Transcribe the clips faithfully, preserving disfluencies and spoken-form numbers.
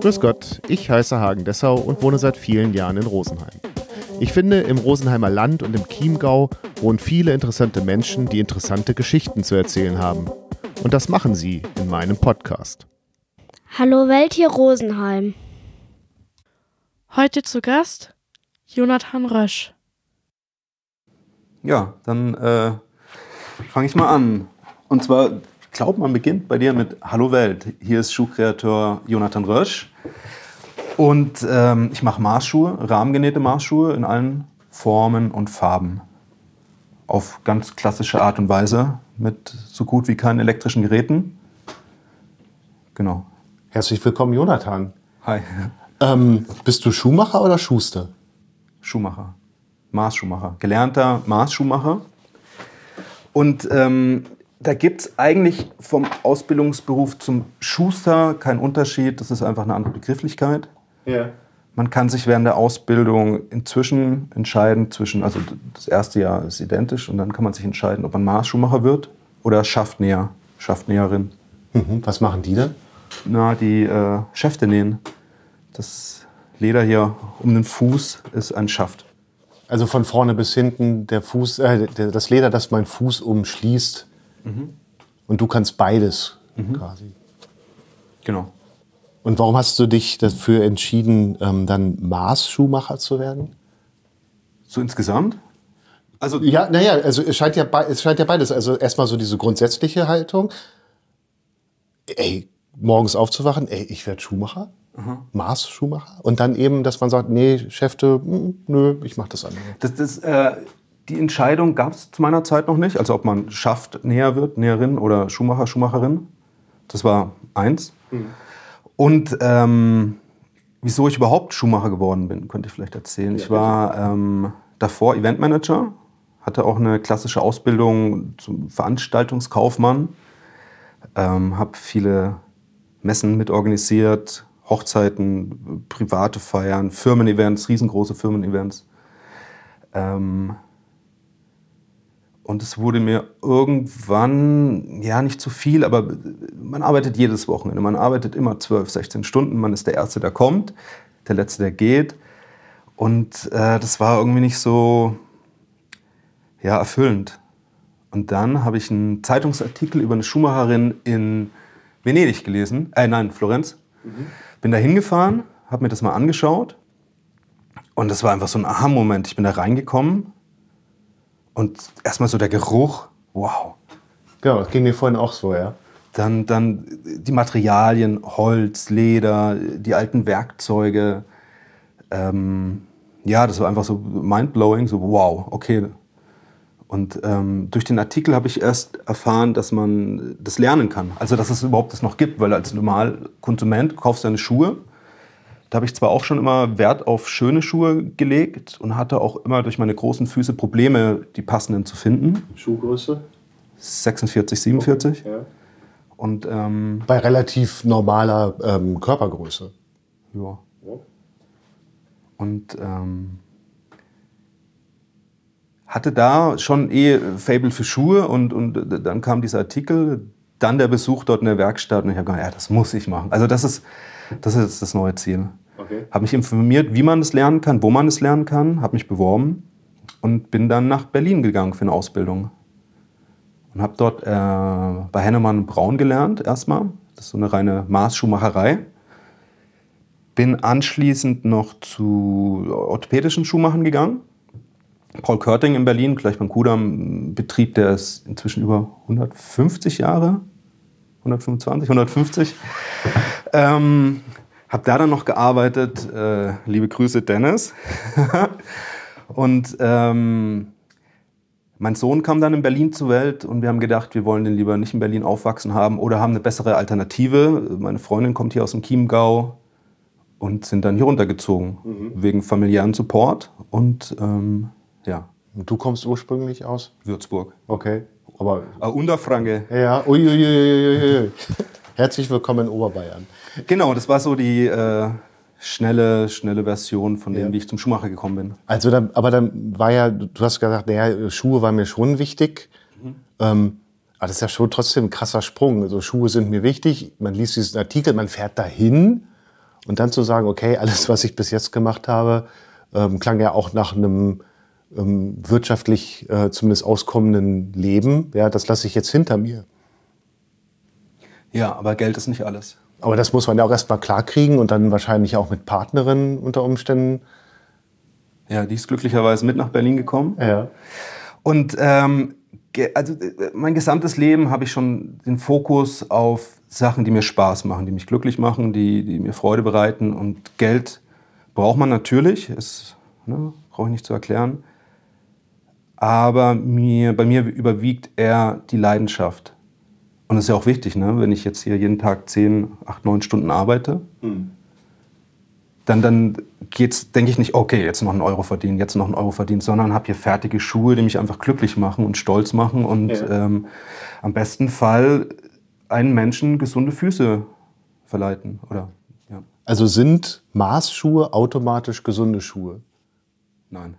Grüß Gott, ich heiße Hagen Dessau und wohne seit vielen Jahren in Rosenheim. Ich finde, im Rosenheimer Land und im Chiemgau wohnen viele interessante Menschen, die interessante Geschichten zu erzählen haben. Und das machen sie in meinem Podcast. Hallo Welt, hier Rosenheim. Heute zu Gast Jonathan Rösch. Ja, dann äh, fange ich mal an. Und zwar, ich glaube, man beginnt bei dir mit Hallo Welt. Hier ist Schuhkreator Jonathan Rösch. Und ähm, ich mache Maßschuhe, rahmengenähte Maßschuhe in allen Formen und Farben. Auf ganz klassische Art und Weise, mit so gut wie keinen elektrischen Geräten. Genau. Herzlich willkommen, Jonathan. Hi. Ähm, bist du Schuhmacher oder Schuster? Schuhmacher. Maßschuhmacher. Gelernter Maßschuhmacher. Und ähm, da gibt es eigentlich vom Ausbildungsberuf zum Schuster keinen Unterschied. Das ist einfach eine andere Begrifflichkeit. Ja. Man kann sich während der Ausbildung inzwischen entscheiden zwischen, also das erste Jahr ist identisch und dann kann man sich entscheiden, ob man Maßschuhmacher wird oder Schaftnäher, Schaftnäherin. Mhm. Was machen die denn? Na, die äh, Schäfte nähen. Das Leder hier um den Fuß ist ein Schaft. Also von vorne bis hinten der Fuß, äh, der, das Leder, das mein Fuß umschließt. Mhm. Und du kannst beides mhm. quasi. Genau. Und warum hast du dich dafür entschieden, ähm, dann Maßschuhmacher zu werden? So insgesamt? Also ja, naja, also es scheint ja, es scheint ja beides. Also erstmal so diese grundsätzliche Haltung. Ey, morgens aufzuwachen, ey, ich werde Schuhmacher. Mhm. Maßschuhmacher. Und dann eben, dass man sagt, nee, Schäfte, mh, nö, ich mach das andere. Das, das, äh, die Entscheidung gab es zu meiner Zeit noch nicht. Also ob man Schaftnäher wird, Näherin oder Schuhmacher, Schuhmacherin. Das war eins. Mhm. Und ähm, wieso ich überhaupt Schuhmacher geworden bin, könnte ich vielleicht erzählen. Ja, ich war ähm, davor Eventmanager, hatte auch eine klassische Ausbildung zum Veranstaltungskaufmann, ähm, habe viele Messen mitorganisiert, Hochzeiten, private Feiern, Firmen-Events, riesengroße Firmen-Events. Ähm, Und es wurde mir irgendwann, ja nicht zu viel, aber man arbeitet jedes Wochenende. Man arbeitet immer zwölf, sechzehn Stunden. Man ist der Erste, der kommt, der Letzte, der geht. Und äh, das war irgendwie nicht so ja, erfüllend. Und dann habe ich einen Zeitungsartikel über eine Schuhmacherin in Venedig gelesen. Äh, nein, Florenz. Mhm. Bin da hingefahren, habe mir das mal angeschaut. Und das war einfach so ein Aha-Moment. Ich bin da reingekommen. Und erstmal so der Geruch, wow. Genau, das ging mir vorhin auch so, ja. Dann, dann die Materialien, Holz, Leder, die alten Werkzeuge. Ähm, ja, das war einfach so mindblowing, so wow, okay. Und ähm, durch den Artikel habe ich erst erfahren, dass man das lernen kann. Also, dass es überhaupt das noch gibt, weil als Normalkonsument kaufst du deine Schuhe. Da habe ich zwar auch schon immer Wert auf schöne Schuhe gelegt und hatte auch immer durch meine großen Füße Probleme, die passenden zu finden. Schuhgröße? sechsundvierzig, siebenundvierzig. Okay, ja. Und, ähm, bei relativ normaler ähm, Körpergröße. Ja. Und ähm, hatte da schon eh Faible für Schuhe und, und dann kam dieser Artikel, dann der Besuch dort in der Werkstatt und ich habe gedacht, ja, das muss ich machen. Also das ist, das ist das neue Ziel. Okay. Habe mich informiert, wie man es lernen kann, wo man es lernen kann, habe mich beworben und bin dann nach Berlin gegangen für eine Ausbildung. Und habe dort äh, bei Hennemann Braun gelernt erstmal. Das ist so eine reine Maßschuhmacherei. Bin anschließend noch zu orthopädischen Schuhmachern gegangen. Paul Körting in Berlin, gleich beim Kudamm, Betrieb, der ist inzwischen über hundertfünfzig Jahre, hundertfünfundzwanzig, hundertfünfzig. Ähm, hab da dann noch gearbeitet, äh, liebe Grüße Dennis. Und ähm, mein Sohn kam dann in Berlin zur Welt und wir haben gedacht, wir wollen den lieber nicht in Berlin aufwachsen haben oder haben eine bessere Alternative. Meine Freundin kommt hier aus dem Chiemgau und sind dann hier runtergezogen, mhm. wegen familiären Support und ähm, ja. Und du kommst ursprünglich aus? Würzburg. Okay. Aber uh, Unterfranke. Ja, uiuiuiui. Herzlich willkommen in Oberbayern. Genau, das war so die äh, schnelle, schnelle Version von dem, ja. wie ich zum Schuhmacher gekommen bin. Also, dann, aber dann war ja, du hast gesagt, naja, Schuhe waren mir schon wichtig. Mhm. Ähm, aber das ist ja schon trotzdem ein krasser Sprung. Also Schuhe sind mir wichtig. Man liest diesen Artikel, man fährt dahin Und dann zu sagen, okay, alles, was ich bis jetzt gemacht habe, ähm, klang ja auch nach einem ähm, wirtschaftlich äh, zumindest auskommenden Leben. Ja, das lasse ich jetzt hinter mir. Ja, aber Geld ist nicht alles. Aber das muss man ja auch erst mal klarkriegen und dann wahrscheinlich auch mit Partnerinnen unter Umständen. Ja, die ist glücklicherweise mit nach Berlin gekommen. Ja. Und ähm, also mein gesamtes Leben habe ich schon den Fokus auf Sachen, die mir Spaß machen, die mich glücklich machen, die, die mir Freude bereiten. Und Geld braucht man natürlich, ist, ne, brauche ich nicht zu erklären. Aber mir, bei mir überwiegt eher die Leidenschaft. Und das ist ja auch wichtig, ne? Wenn ich jetzt hier jeden Tag zehn, acht, neun Stunden arbeite, mhm. dann, dann geht's, denke ich nicht, okay, jetzt noch einen Euro verdienen, jetzt noch einen Euro verdienen, sondern habe hier fertige Schuhe, die mich einfach glücklich machen und stolz machen und ja. ähm, am besten Fall einen Menschen gesunde Füße verleiten. Oder, ja. Also sind Maßschuhe automatisch gesunde Schuhe? Nein.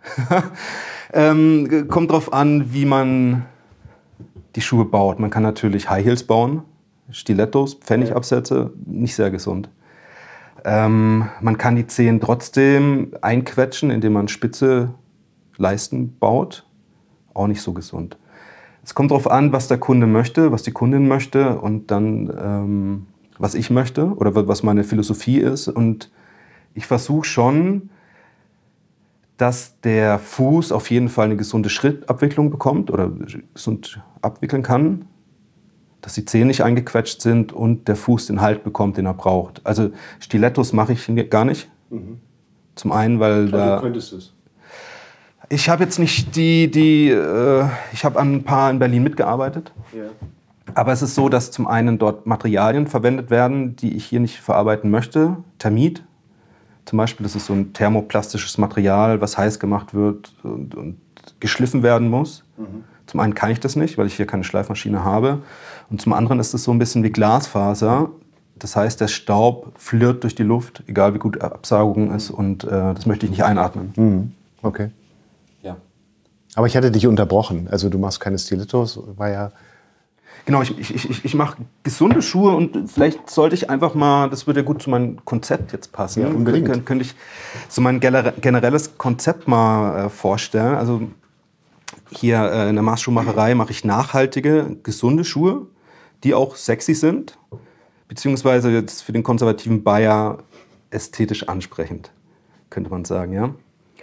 ähm, kommt drauf an, wie man die Schuhe baut. Man kann natürlich High Heels bauen, Stilettos, Pfennigabsätze, nicht sehr gesund. Ähm, man kann die Zehen trotzdem einquetschen, indem man spitze Leisten baut. Auch nicht so gesund. Es kommt darauf an, was der Kunde möchte, was die Kundin möchte und dann, ähm, was ich möchte oder was meine Philosophie ist. Und ich versuche schon, dass der Fuß auf jeden Fall eine gesunde Schrittabwicklung bekommt oder gesund abwickeln kann, dass die Zehen nicht eingequetscht sind und der Fuß den Halt bekommt, den er braucht. Also Stilettos mache ich gar nicht. Mhm. Zum einen, weil Aber da... Du könntest es. Ich habe jetzt nicht die... die äh, ich habe an ein paar in Berlin mitgearbeitet. Ja. Aber es ist so, dass zum einen dort Materialien verwendet werden, die ich hier nicht verarbeiten möchte. Thermit. Zum Beispiel, das ist so ein thermoplastisches Material, was heiß gemacht wird und, und geschliffen werden muss. Mhm. Zum einen kann ich das nicht, weil ich hier keine Schleifmaschine habe. Und zum anderen ist es so ein bisschen wie Glasfaser. Das heißt, der Staub flirrt durch die Luft, egal wie gut Absaugung ist. Und äh, das möchte ich nicht einatmen. Mhm. Okay. Ja. Aber ich hatte dich unterbrochen. Also du machst keine Stilettos, war ja... Genau, ich, ich, ich, ich mache gesunde Schuhe und vielleicht sollte ich einfach mal, das würde ja gut zu meinem Konzept jetzt passen. Ja, unbedingt. Kön, könnte ich so mein generelles Konzept mal äh, vorstellen. Also hier äh, in der Maßschuhmacherei mache ich nachhaltige, gesunde Schuhe, die auch sexy sind, beziehungsweise jetzt für den konservativen Bayer ästhetisch ansprechend, könnte man sagen, ja.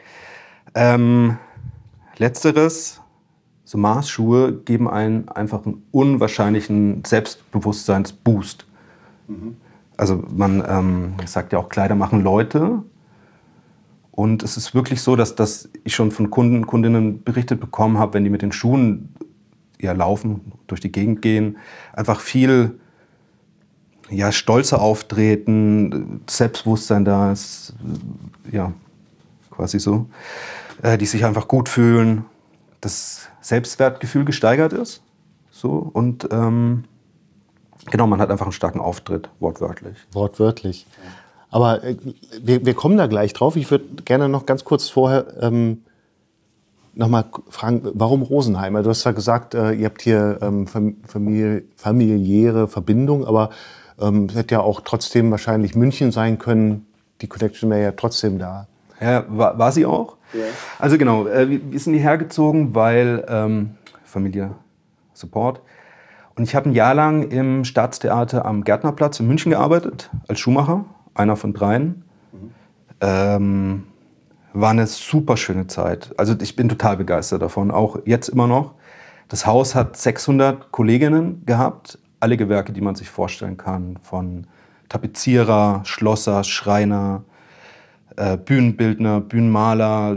Ähm, letzteres... So Maßschuhe geben einen einfach einen unwahrscheinlichen Selbstbewusstseinsboost. Mhm. Also man ähm, sagt ja auch, Kleider machen Leute. Und es ist wirklich so, dass, dass ich schon von Kunden, Kundinnen berichtet bekommen habe, wenn die mit den Schuhen ja, laufen, durch die Gegend gehen, einfach viel ja, stolzer auftreten, Selbstbewusstsein da ist, ja, quasi so, äh, die sich einfach gut fühlen. Das Selbstwertgefühl gesteigert ist. So, und ähm, genau, man hat einfach einen starken Auftritt, wortwörtlich. Wortwörtlich. Aber äh, wir, wir kommen da gleich drauf. Ich würde gerne noch ganz kurz vorher ähm, noch mal fragen, warum Rosenheim? Du hast ja gesagt, äh, ihr habt hier ähm, Familie, familiäre Verbindung, aber ähm, es hätte ja auch trotzdem wahrscheinlich München sein können. Die Connection wäre ja trotzdem da. Ja, war, war sie auch. Ja. Also genau, äh, wir, wir sind hierher gezogen, weil ähm, Familie Support. Und ich habe ein Jahr lang im Staatstheater am Gärtnerplatz in München gearbeitet, als Schuhmacher, einer von dreien. Mhm. Ähm, war eine super schöne Zeit. Also ich bin total begeistert davon, auch jetzt immer noch. Das Haus hat sechshundert Kolleginnen gehabt, alle Gewerke, die man sich vorstellen kann, von Tapezierer, Schlosser, Schreiner, Bühnenbildner, Bühnenmaler,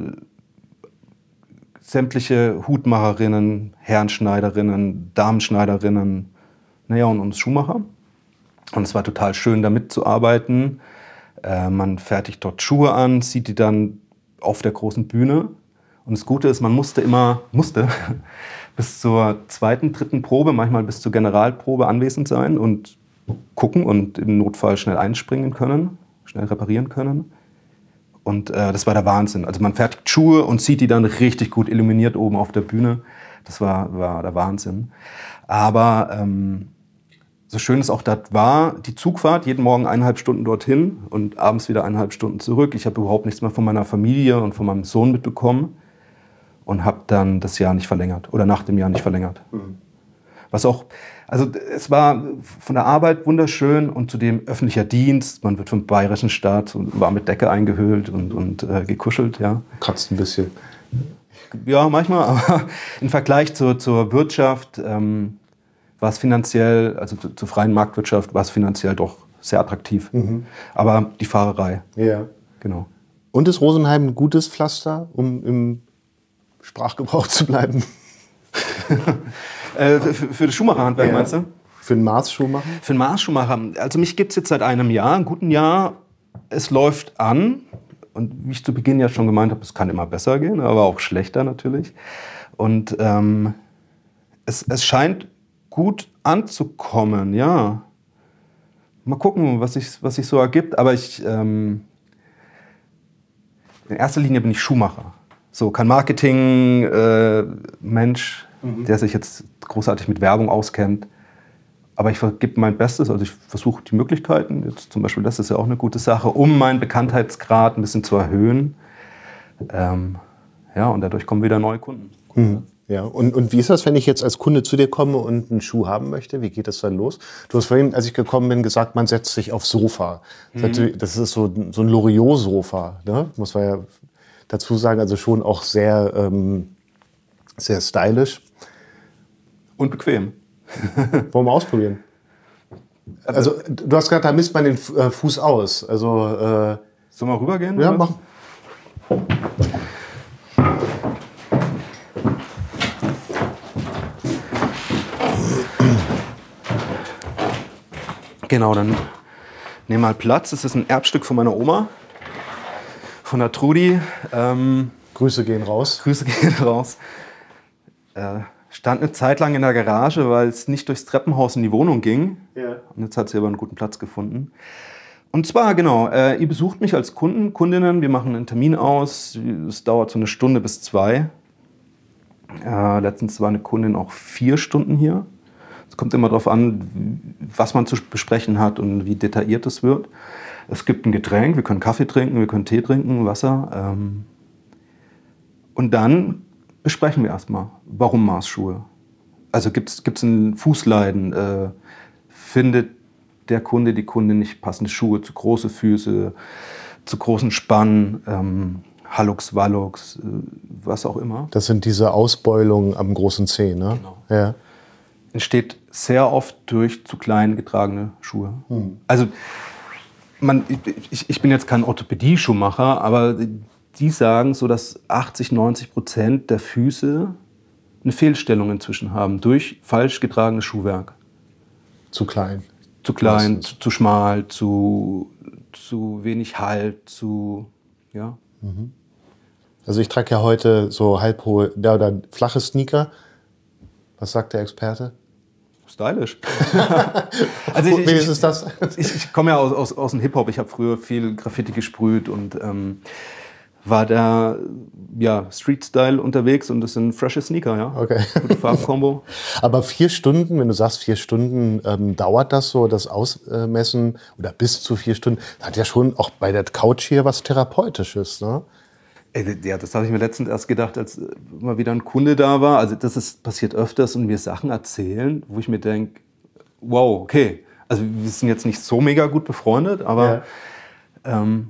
sämtliche Hutmacherinnen, Herrenschneiderinnen, Damenschneiderinnen, naja, und uns Schuhmacher. Und es war total schön, da mitzuarbeiten. Äh, man fertigt dort Schuhe an, sieht die dann auf der großen Bühne. Und das Gute ist, man musste immer, musste bis zur zweiten, dritten Probe, manchmal bis zur Generalprobe anwesend sein und gucken und im Notfall schnell einspringen können, schnell reparieren können. Und äh, das war der Wahnsinn. Also man fertigt Schuhe und sieht die dann richtig gut illuminiert oben auf der Bühne. Das war, war der Wahnsinn. Aber ähm, so schön es auch das war, die Zugfahrt, jeden Morgen eineinhalb Stunden dorthin und abends wieder eineinhalb Stunden zurück. Ich habe überhaupt nichts mehr von meiner Familie und von meinem Sohn mitbekommen und habe dann das Jahr nicht verlängert oder nach dem Jahr nicht verlängert. Mhm. Was auch, also es war von der Arbeit wunderschön und zudem öffentlicher Dienst. Man wird vom bayerischen Staat und war mit Decke eingehüllt und, und äh, gekuschelt, ja. Kratzt ein bisschen. Ja, manchmal, aber im Vergleich zur, zur Wirtschaft ähm, war es finanziell, also zu, zur freien Marktwirtschaft, war es finanziell doch sehr attraktiv. Mhm. Aber die Fahrerei. Ja. Genau. Und ist Rosenheim ein gutes Pflaster, um im Sprachgebrauch zu bleiben? äh, für, für das Schuhmacherhandwerk, ja. Meinst du? Für den Mars-Schuhmacher? Für den Mars-Schuhmacher. Also mich gibt es jetzt seit einem Jahr, einem guten Jahr. Es läuft an. Und wie ich zu Beginn ja schon gemeint habe, es kann immer besser gehen, aber auch schlechter natürlich. Und ähm, es, es scheint gut anzukommen, ja. Mal gucken, was sich was sich so ergibt. Aber ich, ähm, in erster Linie bin ich Schuhmacher. So, kein Marketing-Mensch, äh, mhm. der sich jetzt großartig mit Werbung auskennt. Aber ich gebe mein Bestes, also ich versuche die Möglichkeiten, jetzt zum Beispiel das ist ja auch eine gute Sache, um meinen Bekanntheitsgrad ein bisschen zu erhöhen. Ähm, ja, und dadurch kommen wieder neue Kunden. Mhm. Ja, und, und wie ist das, wenn ich jetzt als Kunde zu dir komme und einen Schuh haben möchte? Wie geht das dann los? Du hast vorhin, als ich gekommen bin, gesagt, man setzt sich aufs Sofa. Mhm. Das ist so, so ein Loriot-Sofa, ne? Muss man ja dazu sagen, also schon auch sehr, ähm, sehr stylisch. Und bequem. Wollen wir ausprobieren? Also, du hast gesagt, da misst man den Fuß aus. Also, äh, sollen wir rübergehen? Ja, machen. Genau, dann nehmen wir mal Platz. Das ist ein Erbstück von meiner Oma, von der Trudi. Ähm, Grüße gehen raus. Grüße gehen raus. Äh, Stand eine Zeit lang in der Garage, weil es nicht durchs Treppenhaus in die Wohnung ging. Ja. Und jetzt hat sie aber einen guten Platz gefunden. Und zwar, genau, äh, ihr besucht mich als Kunden, Kundinnen. Wir machen einen Termin aus. Es dauert so eine Stunde bis zwei. Äh, letztens war eine Kundin auch vier Stunden hier. Es kommt immer darauf an, was man zu besprechen hat und wie detailliert es wird. Es gibt ein Getränk, wir können Kaffee trinken, wir können Tee trinken, Wasser. Ähm, und dann besprechen wir erstmal, warum Mars-Schuhe? Also gibt es ein Fußleiden? Äh, findet der Kunde, die Kundin nicht passende Schuhe, zu große Füße, zu großen Spannen, ähm, Hallux, Wallux, äh, was auch immer? Das sind diese Ausbeulungen am großen Zeh, ne? Genau. Ja. Entsteht sehr oft durch zu klein getragene Schuhe. Hm. Also man, ich, ich bin jetzt kein Orthopädie-Schuhmacher, aber die sagen so, dass achtzig, neunzig Prozent der Füße eine Fehlstellung inzwischen haben durch falsch getragenes Schuhwerk. Zu klein. Zu klein, zu, zu schmal, zu, zu wenig Halt, zu, ja. Mhm. Also ich trage ja heute so halbhohe, ja, oder flache Sneaker. Was sagt der Experte? Stylisch. Also ich, Wie ist das? Ich, ich komme ja aus, aus, aus dem Hip-Hop. Ich habe früher viel Graffiti gesprüht und ähm, war da ja, Street-Style unterwegs und das sind frische Sneaker, ja. Okay. Gute Farbkombo. Aber vier Stunden, wenn du sagst vier Stunden, ähm, dauert das so, das Ausmessen oder bis zu vier Stunden, hat ja schon auch bei der Couch hier was Therapeutisches, ne? Ja, das habe ich mir letztens erst gedacht, als mal wieder ein Kunde da war. Also das ist, passiert öfters und mir Sachen erzählen, wo ich mir denke, wow, okay. Also wir sind jetzt nicht so mega gut befreundet, aber ja. ähm,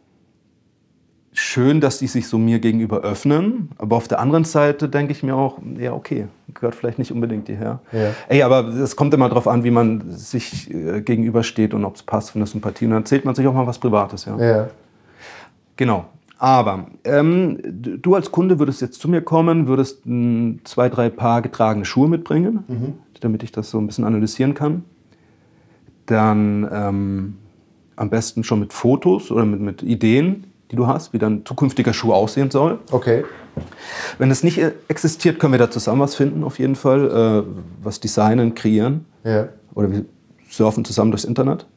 schön, dass die sich so mir gegenüber öffnen. Aber auf der anderen Seite denke ich mir auch, ja okay, gehört vielleicht nicht unbedingt hierher. Ja. Ey, aber es kommt immer darauf an, wie man sich äh, gegenübersteht und ob es passt von der Sympathie. Und dann erzählt man sich auch mal was Privates. Ja. Ja. Genau. Aber ähm, du als Kunde würdest jetzt zu mir kommen, würdest m, zwei, drei Paar getragene Schuhe mitbringen, mhm. damit ich das so ein bisschen analysieren kann. Dann ähm, am besten schon mit Fotos oder mit, mit Ideen, die du hast, wie dein zukünftiger Schuh aussehen soll. Okay. Wenn es nicht existiert, können wir da zusammen was finden, auf jeden Fall. Äh, was designen, kreieren. Ja. Oder wir surfen zusammen durchs Internet.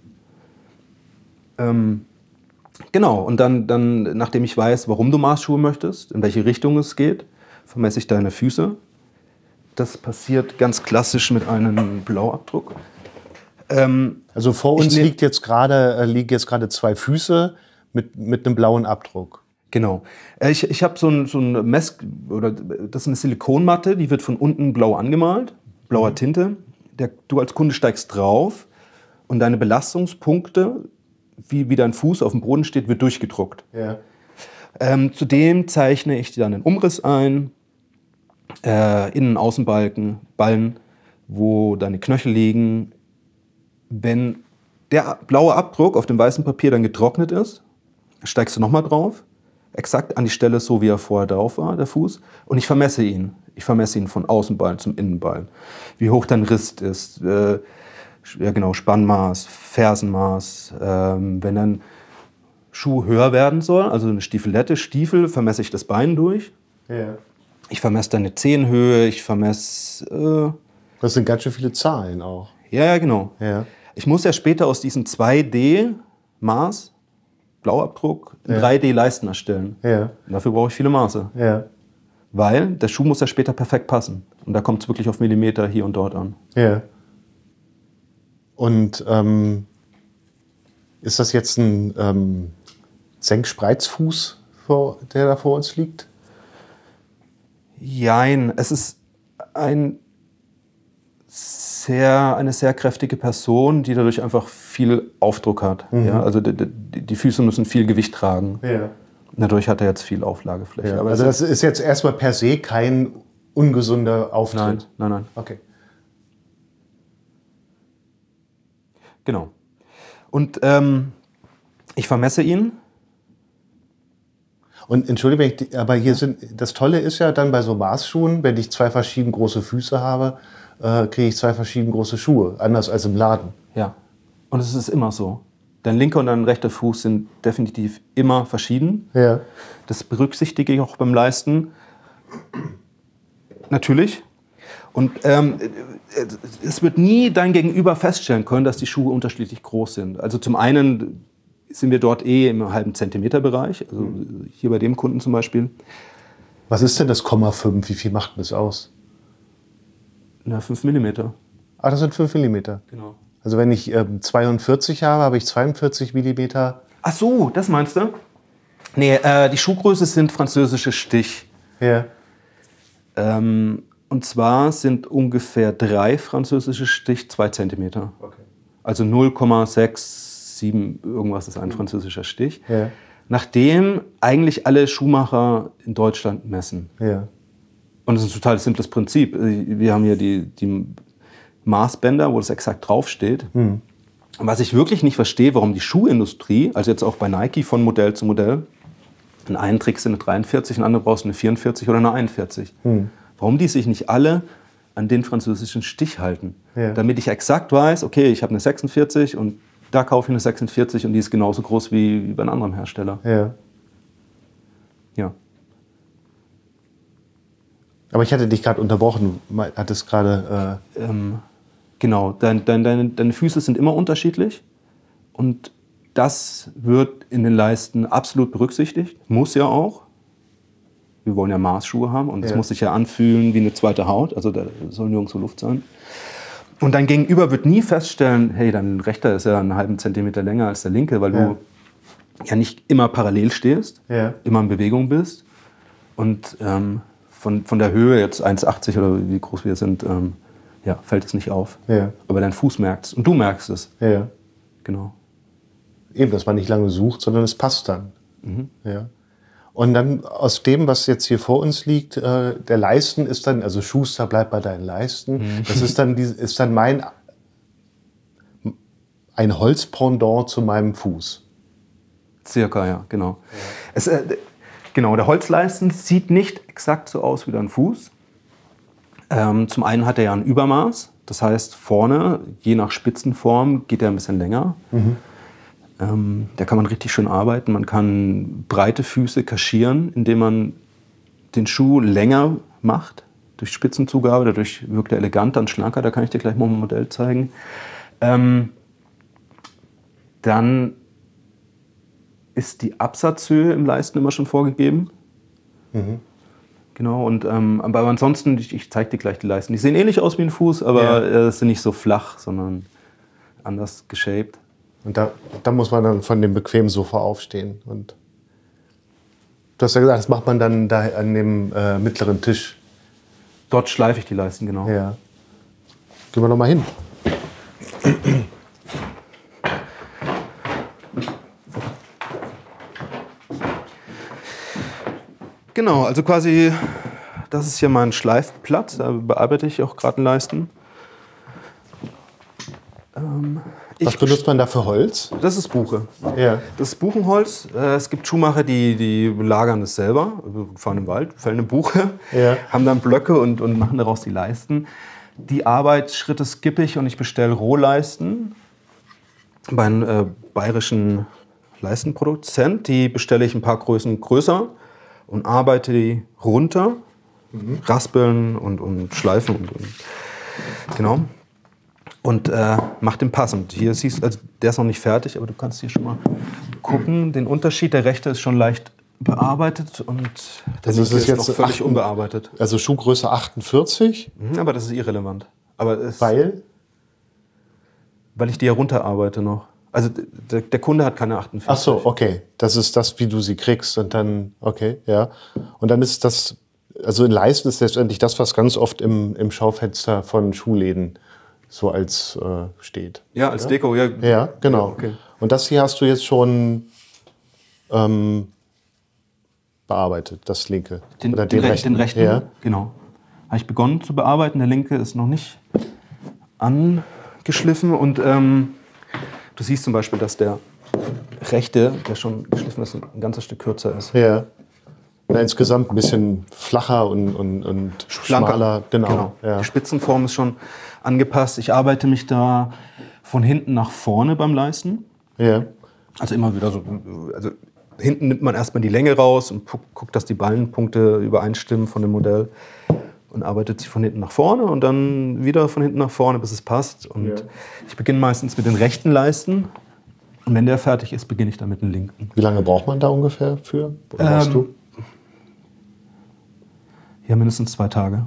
Ähm, Genau, und dann, dann, nachdem ich weiß, warum du Mars-Schuhe möchtest, in welche Richtung es geht, vermesse ich deine Füße. Das passiert ganz klassisch mit einem Blauabdruck. Ähm, Also vor uns ne- liegt jetzt gerade, äh, liegen jetzt gerade zwei Füße mit, mit einem blauen Abdruck. Genau. Äh, Ich, ich habe so ein, so ein Mess, oder das ist eine Silikonmatte, die wird von unten blau angemalt, blauer Tinte. Der, du als Kunde steigst drauf und deine Belastungspunkte, wie, wie dein Fuß auf dem Boden steht, wird durchgedruckt. Ja. Ähm, zudem zeichne ich dir dann einen Umriss ein, äh, Innen- und Außenbalken, Ballen, wo deine Knöchel liegen. Wenn der blaue Abdruck auf dem weißen Papier dann getrocknet ist, steigst du nochmal drauf, exakt an die Stelle, so wie er vorher drauf war, der Fuß, und ich vermesse ihn. Ich vermesse ihn von Außenballen zum Innenballen. Wie hoch dein Riss ist, äh, ja genau, Spannmaß, Fersenmaß. Ähm, wenn dein Schuh höher werden soll, also eine Stiefelette, Stiefel, vermesse ich das Bein durch. Ja. Ich vermesse deine Zehenhöhe, ich vermesse... Äh, Das sind ganz schön viele Zahlen auch. ja, ja, genau. Ja. Ich muss ja später aus diesem zwei D-Maß, Blauabdruck, ein Ja. drei D-Leisten erstellen. Ja. Und dafür brauche ich viele Maße. Ja. Weil der Schuh muss ja später perfekt passen. Und da kommt es wirklich auf Millimeter hier und dort an. Ja. Und ähm, ist das jetzt ein ähm, Senkspreizfuß, vor, der da vor uns liegt? Jein, es ist ein sehr, eine sehr kräftige Person, die dadurch einfach viel Aufdruck hat. Mhm. Ja, also die, die, die Füße müssen viel Gewicht tragen. Ja. Dadurch hat er jetzt viel Auflagefläche. Ja. Aber Also es das ist jetzt erstmal per se kein ungesunder Auftritt. nein, nein, nein. Okay. Genau. Und ähm, ich vermesse ihn. Und entschuldige mich, aber hier sind, das Tolle ist ja dann bei so Maßschuhen, wenn ich zwei verschieden große Füße habe, äh, kriege ich zwei verschieden große Schuhe, anders als im Laden. Ja. Und es ist immer so. Dein linker und dein rechter Fuß sind definitiv immer verschieden. Ja. Das berücksichtige ich auch beim Leisten. Natürlich. Und ähm, es wird nie dein Gegenüber feststellen können, dass die Schuhe unterschiedlich groß sind. Also zum einen sind wir dort eh im halben Zentimeter-Bereich, also hier bei dem Kunden zum Beispiel. Was ist denn das Komma fünf? Wie viel macht denn das aus? Na, fünf Millimeter. Ah, das sind fünf Millimeter. Genau. Also wenn ich ähm, zweiundvierzig habe, habe ich zweiundvierzig Millimeter. Ach so, das meinst du? Nee, äh, die Schuhgröße sind französische Stich. Ja. Ähm, und zwar sind ungefähr drei französische Stich zwei Zentimeter. Okay. Also null Komma sechs sieben irgendwas ist ein französischer Stich. Ja. Nachdem eigentlich alle Schuhmacher in Deutschland messen. Ja. Und das ist ein total simples Prinzip. Wir haben hier die, die Maßbänder, wo das exakt draufsteht. Hm. Was ich wirklich nicht verstehe, warum die Schuhindustrie, also jetzt auch bei Nike von Modell zu Modell, in einen kriegst du eine dreiundvierzig, in anderen brauchst du eine vierundvierzig oder eine einundvierzig. Hm. Warum die sich nicht alle an den französischen Stich halten. Ja. Damit ich exakt weiß, okay, ich habe eine sechsundvierzig und da kaufe ich eine sechsundvierzig und die ist genauso groß wie, wie bei einem anderen Hersteller. Ja. Ja. Aber ich hatte dich gerade unterbrochen. Hattest gerade. Äh Ähm, genau, dein, dein, deine, deine Füße sind immer unterschiedlich und das wird in den Leisten absolut berücksichtigt. Muss ja auch. Wir wollen ja Maßschuhe haben und es Ja. muss sich ja anfühlen wie eine zweite Haut, also da soll nirgendwo Luft sein. Und dein Gegenüber wird nie feststellen, hey, dein rechter ist ja einen halben Zentimeter länger als der linke, weil Ja. du ja nicht immer parallel stehst, Ja. immer in Bewegung bist. Und ähm, von, von der Höhe, jetzt eins achtzig oder wie groß wir sind, ähm, ja, fällt es nicht auf. Ja. Aber dein Fuß merkt es und du merkst es. Ja. Genau. Eben, dass man nicht lange sucht, sondern es passt dann. Ja. Und dann aus dem, was jetzt hier vor uns liegt, äh, der Leisten ist dann, also Schuster bleibt bei deinen Leisten. Das ist dann, die, ist dann mein ein Holzpendant zu meinem Fuß. Circa, ja, genau. Es, äh, genau, der Holzleisten sieht nicht exakt so aus wie dein Fuß. Ähm, zum einen hat er ja ein Übermaß. Das heißt, vorne, je nach Spitzenform, geht er ein bisschen länger. Ähm, da kann man richtig schön arbeiten. Man kann breite Füße kaschieren, indem man den Schuh länger macht. Durch Spitzenzugabe, dadurch wirkt er eleganter und schlanker. Da kann ich dir gleich mal ein Modell zeigen. Ähm, dann ist die Absatzhöhe im Leisten immer schon vorgegeben. Mhm. Genau, und ähm, aber ansonsten, ich, ich zeige dir gleich die Leisten. Die sehen ähnlich aus wie ein Fuß, aber Ja. äh, sind nicht so flach, sondern anders geshaped. Und da, da muss man dann von dem bequemen Sofa aufstehen. Und du hast ja gesagt, das macht man dann da an dem äh, mittleren Tisch. Dort schleife ich die Leisten, genau. Ja. Gehen wir noch mal hin. Genau, also quasi, das ist hier mein Schleifplatz, da bearbeite ich auch gerade Leisten. Ähm, Was benutzt man da für Holz? Das ist Buche. Ja. Das ist Buchenholz. Äh, Es gibt Schuhmacher, die, die lagern das selber, fahren im Wald, fällen eine Buche, Ja. haben dann Blöcke und, und machen daraus die Leisten. Die Arbeitsschritte skippe ich und ich bestelle Rohleisten bei einem äh, bayerischen Leistenproduzent. Die bestelle ich ein paar Größen größer und arbeite die runter, mhm. raspeln und, und schleifen. Und, und, genau. Und äh, macht den passend. Hier siehst du, also der ist noch nicht fertig, aber du kannst hier schon mal gucken. Den Unterschied, der rechte ist schon leicht bearbeitet und der Also linke ist ist, jetzt noch völlig acht- unbearbeitet. Also Schuhgröße achtundvierzig, Mhm, aber das ist irrelevant. Aber es, weil? weil ich die ja runterarbeite noch. Also der, der Kunde hat keine achtundvierzig. Ach so, okay. Das ist das, wie du sie kriegst. Und dann, okay, ja. Und dann ist das, also in Leisten ist letztendlich das, was ganz oft im, im Schaufenster von Schuhläden so als äh, steht. Ja, als Deko, ja. Ja, genau. Ja, okay. Und das hier hast du jetzt schon ähm, bearbeitet, das linke. Den, Oder den, rechten, den rechten, Ja. genau. Habe ich begonnen zu bearbeiten. Der linke ist noch nicht angeschliffen. Und ähm, du siehst zum Beispiel, dass der rechte, der schon geschliffen ist, ein ganzes Stück kürzer ist. Ja. Na, insgesamt ein bisschen flacher und, und, und schmaler. Genau. genau. Ja. Die Spitzenform ist schon angepasst. Ich arbeite mich da von hinten nach vorne beim Leisten. Ja. Also immer wieder so. Also hinten nimmt man erstmal die Länge raus und gu- guckt, dass die Ballenpunkte übereinstimmen von dem Modell. Und arbeitet sich von hinten nach vorne und dann wieder von hinten nach vorne, bis es passt. Und Ja. ich beginne meistens mit den rechten Leisten. Und wenn der fertig ist, beginne ich dann mit den linken. Wie lange braucht man da ungefähr für? Oder Ähm, weißt du? Ja, mindestens zwei Tage.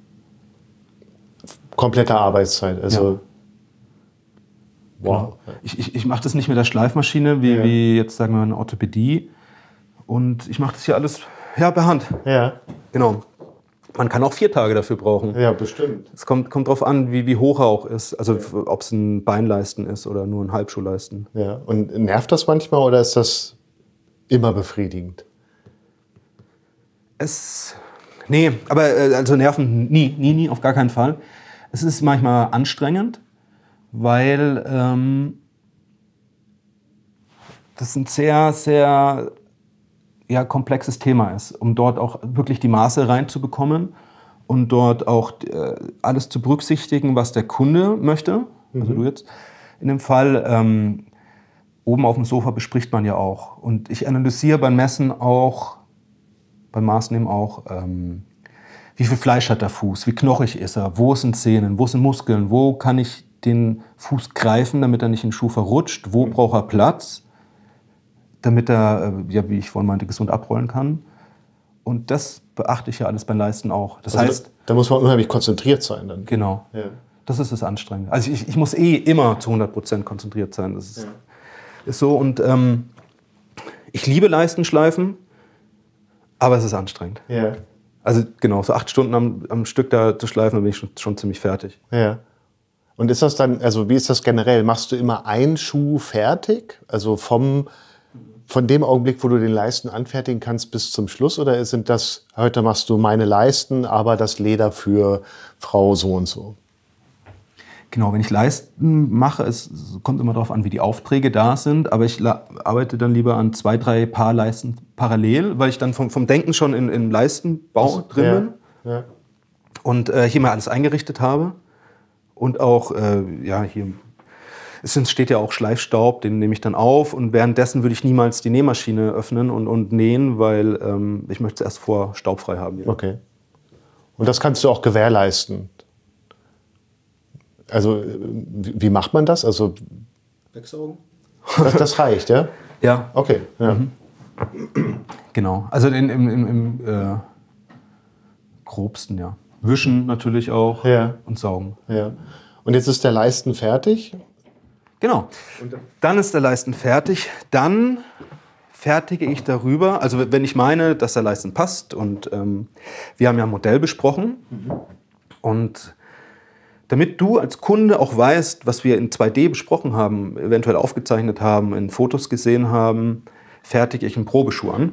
Komplette Arbeitszeit. Also, wow. Ich, ich, ich mache das nicht mit der Schleifmaschine, wie, Ja. wie jetzt sagen wir in der Orthopädie. Und ich mache das hier alles ja, per Hand. Ja. Genau. Man kann auch vier Tage dafür brauchen. Ja, bestimmt. Es kommt, kommt drauf an, wie, wie hoch er auch ist. Also ob es ein Beinleisten ist oder nur ein Halbschuhleisten. Ja. Und nervt das manchmal oder ist das immer befriedigend? Es. Nee, aber äh, also Nerven nie, nie, nie, auf gar keinen Fall. Es ist manchmal anstrengend, weil ähm, das ein sehr, sehr ja, komplexes Thema ist, um dort auch wirklich die Maße reinzubekommen und dort auch äh, alles zu berücksichtigen, was der Kunde möchte. Also du jetzt in dem Fall. Ähm, oben auf dem Sofa bespricht man ja auch. Und ich analysiere beim Messen auch, beim Maßnehmen auch, ähm, wie viel Fleisch hat der Fuß, wie knochig ist er, wo sind Zähne, wo sind Muskeln, wo kann ich den Fuß greifen, damit er nicht in den Schuh verrutscht, wo braucht er Platz, damit er, äh, ja, wie ich vorhin meinte, gesund abrollen kann. Und das beachte ich ja alles beim Leisten auch. Das Also heißt, da, da muss man unheimlich konzentriert sein dann. genau, Ja. das ist das Anstrengende. Also ich, ich muss eh immer zu hundert Prozent konzentriert sein. Das ist, ist so. Und ähm, ich liebe Leistenschleifen, aber es ist anstrengend. Ja. Also genau, so acht Stunden am, am Stück da zu schleifen, dann bin ich schon, schon ziemlich fertig. Ja. Und ist das dann, also wie ist das generell? Machst du immer einen Schuh fertig? Also vom, von dem Augenblick, wo du den Leisten anfertigen kannst, bis zum Schluss? Oder sind das, heute machst du meine Leisten, aber das Leder für Frau so und so? Genau, wenn ich Leisten mache, es kommt immer darauf an, wie die Aufträge da sind, aber ich la- arbeite dann lieber an zwei, drei Paar Leisten parallel, weil ich dann vom, vom Denken schon in, im Leistenbau drin Ja. bin Ja. und äh, hier mal alles eingerichtet habe und auch, äh, ja, hier es steht ja auch Schleifstaub, den nehme ich dann auf und währenddessen würde ich niemals die Nähmaschine öffnen und, und nähen, weil ähm, ich möchte es erst vor staubfrei haben. Ja. Okay. Und das kannst du auch gewährleisten? Also äh, wie wie macht man das? Also Wegsaugen? das, das reicht, ja? Ja, Okay. Ja. genau. Also in, im, im, im äh, grobsten, ja. Wischen natürlich auch Ja. und saugen. Ja. Und jetzt ist der Leisten fertig. Genau. Dann ist der Leisten fertig. Dann fertige ich darüber, also wenn ich meine, dass der Leisten passt und ähm, wir haben ja ein Modell besprochen mhm. und damit du als Kunde auch weißt, was wir in zwei D besprochen haben, eventuell aufgezeichnet haben, in Fotos gesehen haben, fertige ich einen Probeschuh an.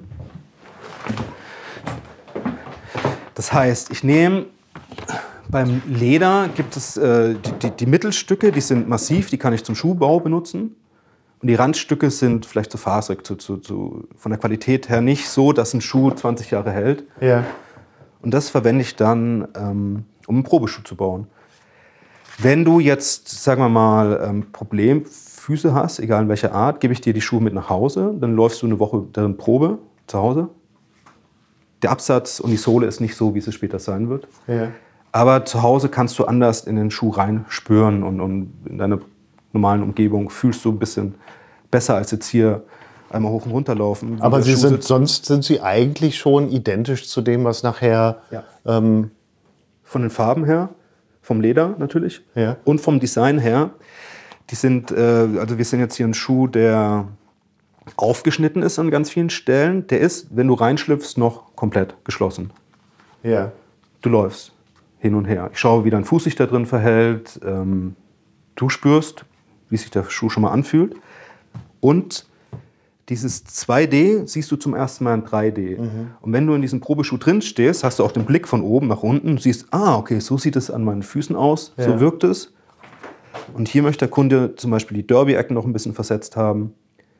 Das heißt, ich nehme, beim Leder gibt es äh, die, die, die Mittelstücke, die sind massiv, die kann ich zum Schuhbau benutzen. Und die Randstücke sind vielleicht zu faserig, zu, zu, zu, von der Qualität her nicht so, dass ein Schuh zwanzig Jahre hält. Ja. Und das verwende ich dann, ähm, um einen Probeschuh zu bauen. Wenn du jetzt, sagen wir mal, ähm, Problemfüße hast, egal in welcher Art, gebe ich dir die Schuhe mit nach Hause. Dann läufst du eine Woche darin Probe zu Hause. Der Absatz und die Sohle ist nicht so, wie es später sein wird. Ja. Aber zu Hause kannst du anders in den Schuh reinspüren und, und in deiner normalen Umgebung fühlst du ein bisschen besser als jetzt hier einmal hoch und runter laufen. Aber sie Schuh sind, sitzt. sonst sind sie eigentlich schon identisch zu dem, was nachher... Ja. Ähm, Von den Farben her, vom Leder natürlich Ja. und vom Design her. Die sind, äh, also wir sehen jetzt hier einen Schuh, der aufgeschnitten ist an ganz vielen Stellen. Der ist, wenn du reinschlüpfst, noch komplett geschlossen. ja. Du läufst hin und her. Ich schaue, wie dein Fuß sich da drin verhält. Ähm, du spürst, wie sich der Schuh schon mal anfühlt. Und dieses zwei D siehst du zum ersten Mal in drei D. Mhm. Und wenn du in diesem Probeschuh drin stehst, hast du auch den Blick von oben nach unten. Du siehst, ah, okay, so sieht es an meinen Füßen aus, Ja. so wirkt es. Und hier möchte der Kunde zum Beispiel die Derby-Ecken noch ein bisschen versetzt haben.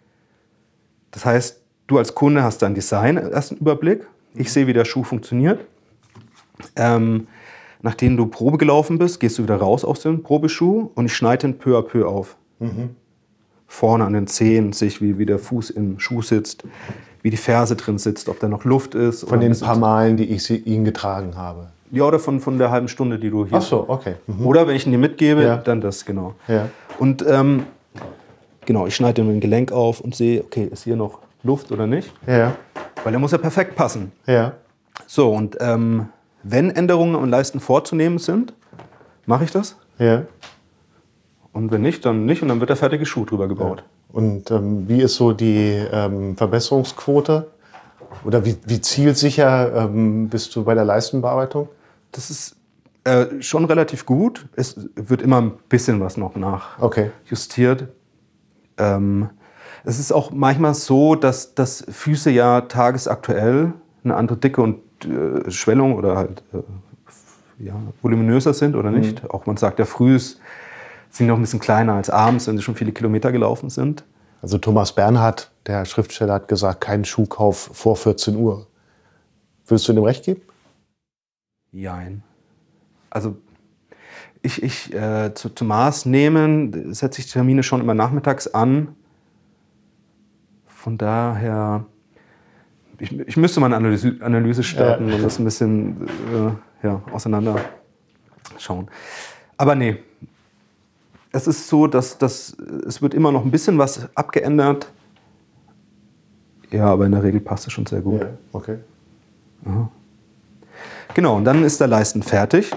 Das heißt, du als Kunde hast dein Design erst einen Überblick. Ich sehe, wie der Schuh funktioniert. Ähm, nachdem du Probe gelaufen bist, gehst du wieder raus aus dem Probeschuh und ich schneide ihn peu à peu auf. Mhm. Vorne an den Zehen sehe ich, wie, wie der Fuß im Schuh sitzt, wie die Ferse drin sitzt, ob da noch Luft ist. Von den paar Malen, die ich sie, ihn getragen habe. Ja, oder von, von der halben Stunde, die du hier... Ach so, okay. Mhm. Oder wenn ich ihn dir mitgebe, Ja. dann das, genau. Ja. Und ähm, genau, ich schneide ihm ein Gelenk auf und sehe, okay, ist hier noch Luft oder nicht? Ja. Weil der muss ja perfekt passen. Ja. So, und ähm, wenn Änderungen am Leisten vorzunehmen sind, mache ich das. Ja. Und wenn nicht, dann nicht. Und dann wird der fertige Schuh drüber gebaut. Und ähm, wie ist so die ähm, Verbesserungsquote? Oder wie, wie zielsicher ähm, bist du bei der Leistenbearbeitung? Das ist äh, schon relativ gut. Es wird immer ein bisschen was noch Okay. nachjustiert. Ähm, es ist auch manchmal so, dass, dass Füße ja tagesaktuell eine andere Dicke und äh, Schwellung oder halt äh, ja, voluminöser sind oder nicht. Mhm. Auch man sagt ja, früh sind noch ein bisschen kleiner als abends, wenn sie schon viele Kilometer gelaufen sind. Also Thomas Bernhard, der Schriftsteller, hat gesagt, kein Schuhkauf vor vierzehn Uhr. Würdest du dem recht geben? Jein. Also ich, ich äh, zu, zu Maß nehmen, setze ich die Termine schon immer nachmittags an. Von daher, ich, ich müsste mal eine Analyse, Analyse starten Ja. und das ein bisschen äh, ja, auseinander schauen. Aber nee, es ist so, dass, dass es wird immer noch ein bisschen was abgeändert. Ja, aber in der Regel passt es schon sehr gut. Ja, okay. Aha. Genau, und dann ist der Leisten fertig.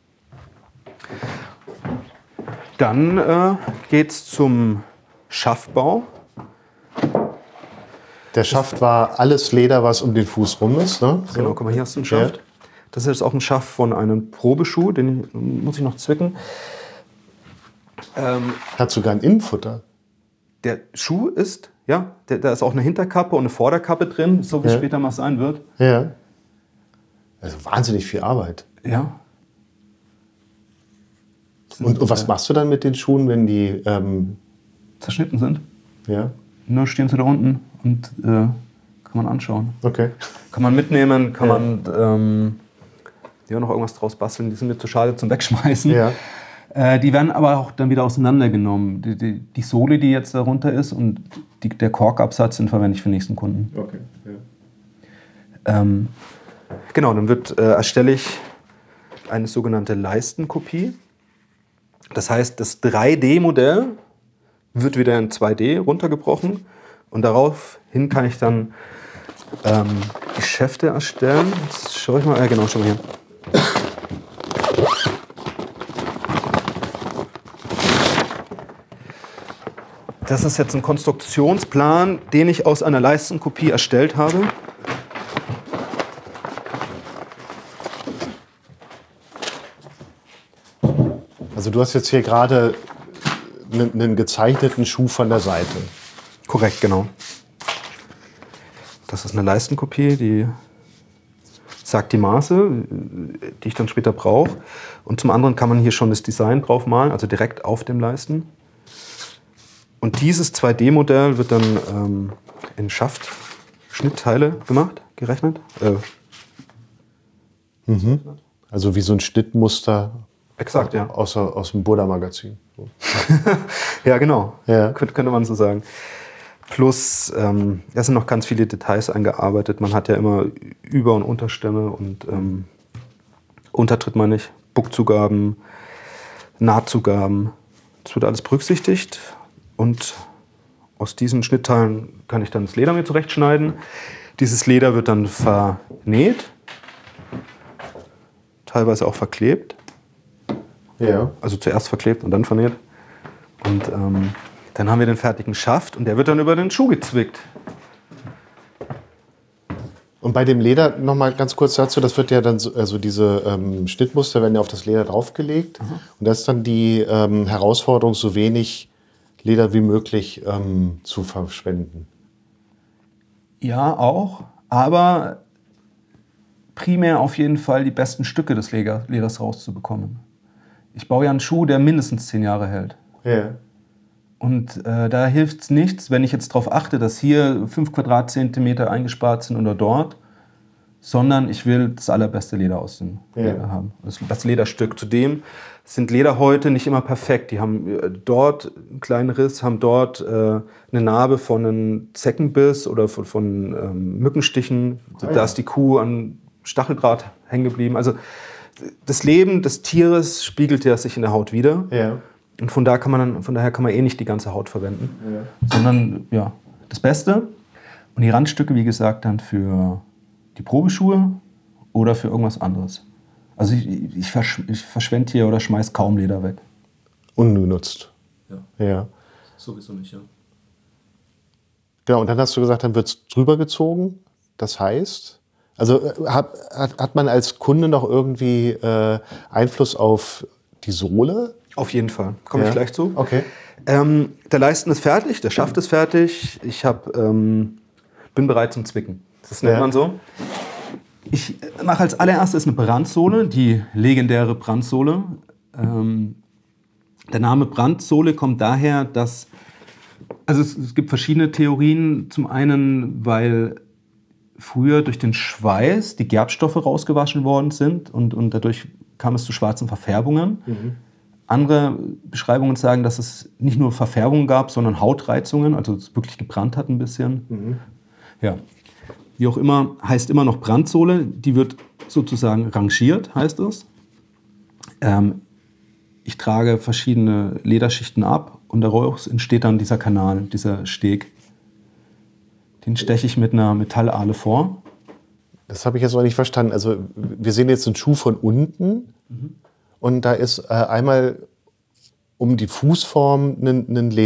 Dann äh, geht es zum Schaftbau. Der Schaft war alles Leder, was um den Fuß rum ist. Ne? So. Genau, guck mal, hier hast du einen Schaft. Ja. Das ist jetzt auch ein Schaft von einem Probeschuh, den muss ich noch zwicken. Ähm, Hat sogar ein Innenfutter. der Schuh ist, ja, der, da ist auch eine Hinterkappe und eine Vorderkappe drin, so wie es Ja. später mal sein wird. Ja. Also wahnsinnig viel Arbeit. Ja. Und, und was machst du dann mit den Schuhen, wenn die... Ähm, Zerschnitten sind. ja, Nur stehen sie da unten und äh, kann man anschauen. okay. Kann man mitnehmen, kann Ja. man ähm, ja, noch irgendwas draus basteln. Die sind mir zu schade zum Wegschmeißen. Ja. Äh, die werden aber auch dann wieder auseinandergenommen. Die, die, die Sohle, die jetzt darunter ist und die, der Korkabsatz, den verwende ich für den nächsten Kunden. Okay. Ja. Ähm, genau, dann wird, äh, erstelle ich eine sogenannte Leistenkopie. Das heißt, das drei D-Modell wird wieder in zwei D runtergebrochen und daraufhin kann ich dann ähm, Geschäfte erstellen. Jetzt schaue ich mal, ja genau, schau mal hier. Das ist jetzt ein Konstruktionsplan, den ich aus einer Leistenkopie erstellt habe. Also du hast jetzt hier gerade einen, einen gezeichneten Schuh von der Seite. Korrekt, genau. Das ist eine Leistenkopie, die sagt die Maße, die ich dann später brauche. Und zum anderen kann man hier schon das Design drauf malen, also direkt auf dem Leisten. Und dieses zwei D Modell wird dann ähm, in Schaft-Schnittteile gemacht, gerechnet. Äh, mhm. Also wie so ein Schnittmuster. Exakt, ja. Aus, aus dem Buddha-Magazin. So. Ja, genau. Ja. Kön- könnte man so sagen. Plus, ähm, da sind noch ganz viele Details eingearbeitet. Man hat ja immer Über- und Unterstämme und ähm, Untertritt meine ich, Buckzugaben, Nahtzugaben. Das wird alles berücksichtigt. Und aus diesen Schnittteilen kann ich dann das Leder mir zurechtschneiden. Dieses Leder wird dann vernäht, teilweise auch verklebt. Ja. Also zuerst verklebt und dann vernäht. Und ähm, dann haben wir den fertigen Schaft und der wird dann über den Schuh gezwickt. Und bei dem Leder noch mal ganz kurz dazu, das wird ja dann so, also diese ähm, Schnittmuster werden ja auf das Leder draufgelegt. Mhm. Und das ist dann die ähm, Herausforderung, so wenig Leder wie möglich ähm, zu verschwenden. Ja, auch. Aber primär auf jeden Fall die besten Stücke des Leder, Leders rauszubekommen. Ich baue ja einen Schuh, der mindestens zehn Jahre hält. Ja. Und äh, da hilft es nichts, wenn ich jetzt darauf achte, dass hier fünf Quadratzentimeter eingespart sind oder dort, sondern ich will das allerbeste Leder aus dem Ja. Leder haben. Das, das Lederstück. Zudem sind Lederhäute nicht immer perfekt. Die haben äh, dort einen kleinen Riss, haben dort äh, eine Narbe von einem Zeckenbiss oder von, von ähm, Mückenstichen. Ah, da ja. ist die Kuh an Stacheldraht hängen geblieben. Also das Leben des Tieres spiegelt ja sich in der Haut wider. Ja. Und von, da kann man dann, von daher kann man eh nicht die ganze Haut verwenden, Ja. sondern ja, das Beste. Und die Randstücke, wie gesagt, dann für die Probeschuhe oder für irgendwas anderes. Also ich, ich, versch ich verschwende hier oder schmeiß kaum Leder weg. Ungenutzt. Ja. Ja. Sowieso nicht, ja. Genau, und dann hast du gesagt, dann wird es drüber gezogen. Das heißt, also äh, hat, hat, hat man als Kunde noch irgendwie äh, Einfluss auf die Sohle? Auf jeden Fall. Komme Ja. ich gleich zu. Okay. Ähm, der Leisten ist fertig, der Schaft ist fertig. Ich hab, ähm, bin bereit zum Zwicken. Das nennt Ja. man so. Ich mache als allererstes eine Brandsohle, die legendäre Brandsohle. Ähm, der Name Brandsohle kommt daher, dass also es, es gibt verschiedene Theorien. Zum einen, weil früher durch den Schweiß die Gerbstoffe rausgewaschen worden sind und, und dadurch kam es zu schwarzen Verfärbungen. Mhm. Andere Beschreibungen sagen, dass es nicht nur Verfärbungen gab, sondern Hautreizungen, also es wirklich gebrannt hat ein bisschen. Mhm. Ja. Wie auch immer, heißt immer noch Brandsohle. Die wird sozusagen rangiert, heißt es. Ähm, ich trage verschiedene Lederschichten ab und daraus entsteht dann dieser Kanal, dieser Steg. Den steche ich mit einer Metallahle vor. Das habe ich jetzt noch nicht verstanden. Also wir sehen jetzt einen Schuh von unten Mhm. und da ist äh, einmal um die Fußform ein, ein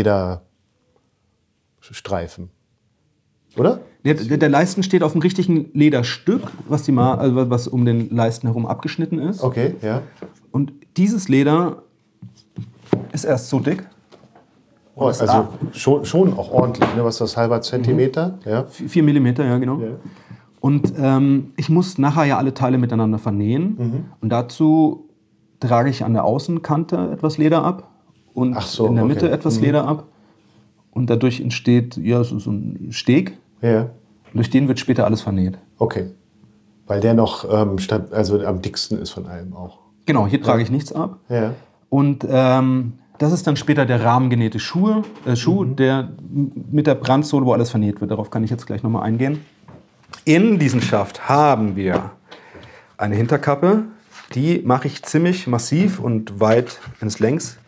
Lederstreifen. Oder? Der, der, der Leisten steht auf einem richtigen Lederstück, was, die Ma also was um den Leisten herum abgeschnitten ist. Okay, ja. Und dieses Leder ist erst so dick. Oh, also ah. schon, schon auch ordentlich, ne? Was ist das, halber Zentimeter? Ja. Vier Millimeter, ja genau. Ja. Und ähm, ich muss nachher ja alle Teile miteinander vernähen. Mhm. Und dazu trage ich an der Außenkante etwas Leder ab und Ach so, in der Mitte okay. etwas Mhm. Leder ab. Und dadurch entsteht ja, so, so ein Steg. Ja. Durch den wird später alles vernäht. Okay. Weil der noch ähm, stab- also am dicksten ist von allem auch. Genau, hier trage ich nichts ab. Ja. Und ähm, das ist dann später der rahmengenähte Schuh, äh, Schuh Mhm. der m- mit der Brandsohle, wo alles vernäht wird. Darauf kann ich jetzt gleich nochmal eingehen. In diesem Schaft haben wir eine Hinterkappe. Die mache ich ziemlich massiv und weit ins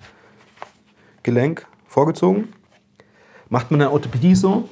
Längsgelenk vorgezogen. Macht man in der Orthopädie so.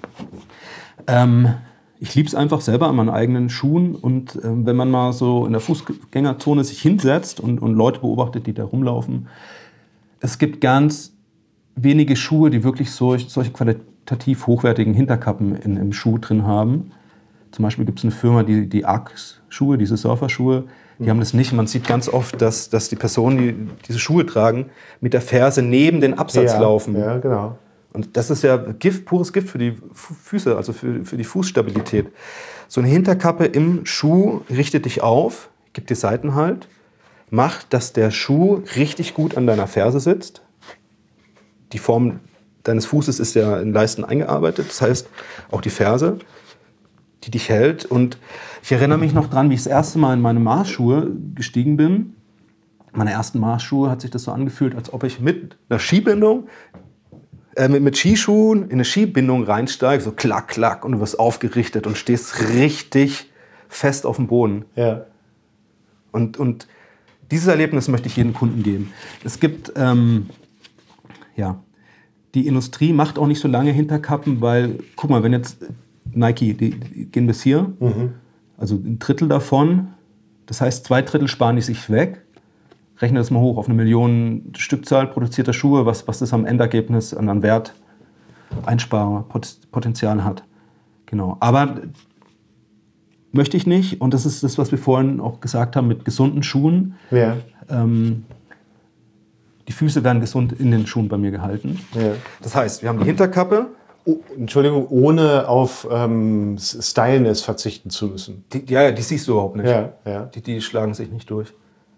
Ähm, ich liebe es einfach selber an meinen eigenen Schuhen. Und ähm, wenn man mal so in der Fußgängerzone sich hinsetzt und, und Leute beobachtet, die da rumlaufen, es gibt ganz wenige Schuhe, die wirklich solch, solche qualitativ hochwertigen Hinterkappen in, im Schuh drin haben. Zum Beispiel gibt es eine Firma, die, die Arcs-Schuhe, diese Surferschuhe, die mhm. haben das nicht. Man sieht ganz oft, dass, dass die Personen, die diese Schuhe tragen, mit der Ferse neben den Absatz ja, laufen. Ja, genau. Und das ist ja Gift, pures Gift für die Füße, also für, für die Fußstabilität. So eine Hinterkappe im Schuh richtet dich auf, gibt dir Seitenhalt, macht, dass der Schuh richtig gut an deiner Ferse sitzt. Die Form deines Fußes ist ja in Leisten eingearbeitet, das heißt auch die Ferse, die dich hält. Und ich erinnere mich noch dran, wie ich das erste Mal in meine Marsschuhe gestiegen bin. Meine ersten Marsschuhe hat sich das so angefühlt, als ob ich mit einer Skibindung, äh, mit, mit Skischuhen in eine Skibindung reinsteige, so klack, klack, und du wirst aufgerichtet und stehst richtig fest auf dem Boden. Ja. Und, und dieses Erlebnis möchte ich jedem Kunden geben. Es gibt, ähm, ja, die Industrie macht auch nicht so lange Hinterkappen, weil, guck mal, wenn jetzt Nike, die, die gehen bis hier, mhm. also ein Drittel davon, das heißt, zwei Drittel sparen die sich weg. Rechne das mal hoch auf eine Million Stückzahl produzierter Schuhe, was, was das am Endergebnis an, an Wert, Einsparpotenzial hat. Genau. Aber möchte ich nicht. Und das ist das, was wir vorhin auch gesagt haben mit gesunden Schuhen. Ja. Ähm, die Füße werden gesund in den Schuhen bei mir gehalten. Ja. Das heißt, wir haben die Hinterkappe. Oh, Entschuldigung, ohne auf ähm, Stylness verzichten zu müssen. Die, ja, ja, die siehst du überhaupt nicht. Ja, ja. Die, die schlagen sich nicht durch.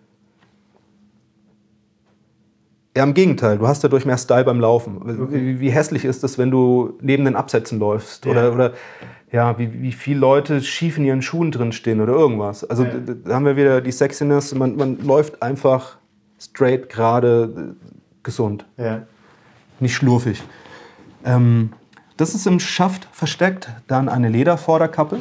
Ja, im Gegenteil, du hast dadurch mehr Style beim Laufen. Wie, wie hässlich ist das, wenn du neben den Absätzen läufst? Ja. Oder, oder ja, wie, wie viele Leute schief in ihren Schuhen drin stehen oder irgendwas. Also ja. da, da haben wir wieder die Sexiness. Man, man läuft einfach straight, gerade, gesund. Ja. Nicht schlurfig. Ähm, das ist im Schaft versteckt. Dann eine Ledervorderkappe.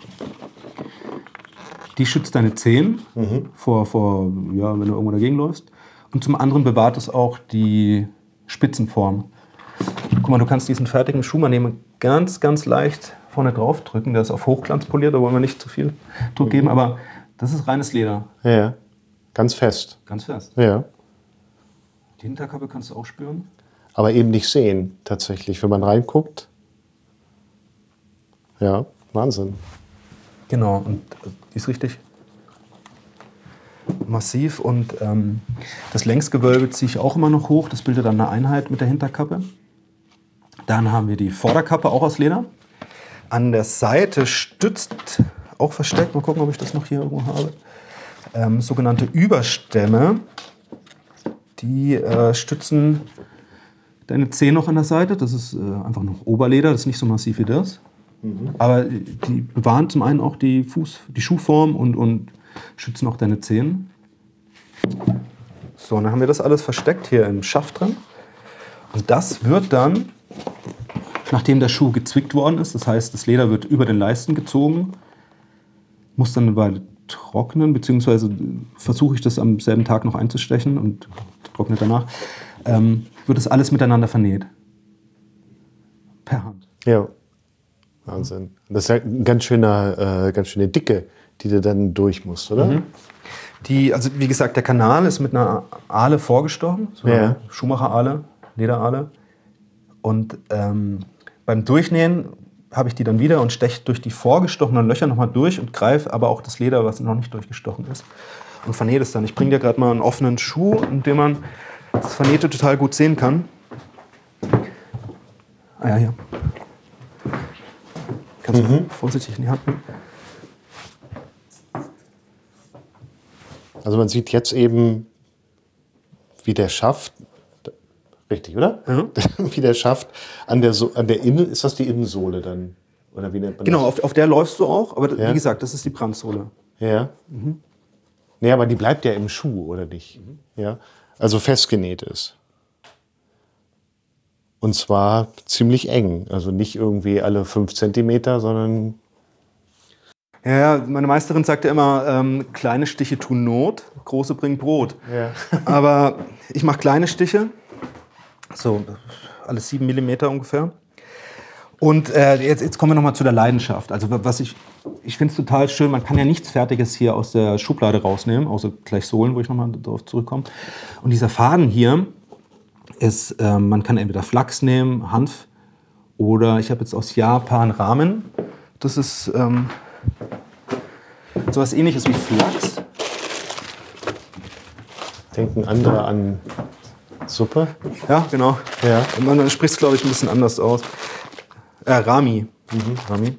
Die schützt deine Zehen mhm. vor, vor, ja, wenn du irgendwo dagegen läufst. Und zum anderen bewahrt es auch die Spitzenform. Guck mal, du kannst diesen fertigen Schuh mal nehmen, ganz, ganz leicht vorne drauf drücken. Der ist auf Hochglanz poliert, da wollen wir nicht zu viel Druck geben, aber das ist reines Leder. Ja, ganz fest. Ganz fest. Ja. Die Hinterkappe kannst du auch spüren. Aber eben nicht sehen, tatsächlich, wenn man reinguckt. Ja, Wahnsinn. Genau, und die ist richtig massiv. Und ähm, das Längsgewölbe ziehe ich auch immer noch hoch. Das bildet dann eine Einheit mit der Hinterkappe. Dann haben wir die Vorderkappe, auch aus Leder. An der Seite stützt, auch versteckt, mal gucken, ob ich das noch hier irgendwo habe, ähm, sogenannte Überstämme. Die äh, stützen deine Zehen noch an der Seite. Das ist äh, einfach noch Oberleder, das ist nicht so massiv wie das. Mhm. Aber die bewahren zum einen auch die, Fuß, die Schuhform und, und schützen auch deine Zehen. So, dann haben wir das alles versteckt hier im Schaft drin. Und das wird dann, nachdem der Schuh gezwickt worden ist, das heißt, das Leder wird über den Leisten gezogen, muss dann eine Weile trocknen, beziehungsweise versuche ich das am selben Tag noch einzustechen und trocknet danach, ähm, wird das alles miteinander vernäht. Per Hand. Ja, Wahnsinn. Das ist ja eine ganz, schöner, äh, ganz schöne Dicke, die du dann durch musst, oder? Mhm. Die, also wie gesagt, der Kanal ist mit einer Ahle vorgestochen, so eine ja. Schuhmacher-Ahle, Lederahle. Und ähm, beim Durchnähen habe ich die dann wieder und steche durch die vorgestochenen Löcher nochmal durch und greife aber auch das Leder, was noch nicht durchgestochen ist, und vernähe das dann. Ich bringe dir gerade mal einen offenen Schuh, in dem man das Vernähte total gut sehen kann. Ah ja, hier. Kannst du mhm. vorsichtig in die Hand nehmen. Also man sieht jetzt eben, wie der Schaft, richtig, oder? Mhm. Wie der Schaft an der, so an der Innen, ist das die Innensohle dann? Oder wie nennt man genau, das? auf, auf der läufst du auch, aber ja. wie gesagt, das ist die Brandsohle. Ja. Mhm. Nee, aber die bleibt ja im Schuh, oder nicht? Mhm. Ja. Also festgenäht ist. Und zwar ziemlich eng. Also nicht irgendwie alle fünf Zentimeter, sondern... Ja, ja, meine Meisterin sagte immer, ähm, kleine Stiche tun Not, große bringen Brot. Ja. Aber ich mache kleine Stiche, so alles sieben Millimeter ungefähr. Und äh, jetzt, jetzt kommen wir nochmal zu der Leidenschaft. Also was ich, ich finde es total schön, man kann ja nichts Fertiges hier aus der Schublade rausnehmen, außer gleich Sohlen, wo ich nochmal darauf zurückkomme. Und dieser Faden hier, ist, äh, man kann entweder Flachs nehmen, Hanf, oder ich habe jetzt aus Japan Ramen. Das ist ähm, sowas Ähnliches wie Flachs. Denken andere an Suppe? Ja, genau. Ja. Man spricht es, glaube ich, ein bisschen anders aus. Äh, Rami. Mhm. Rami.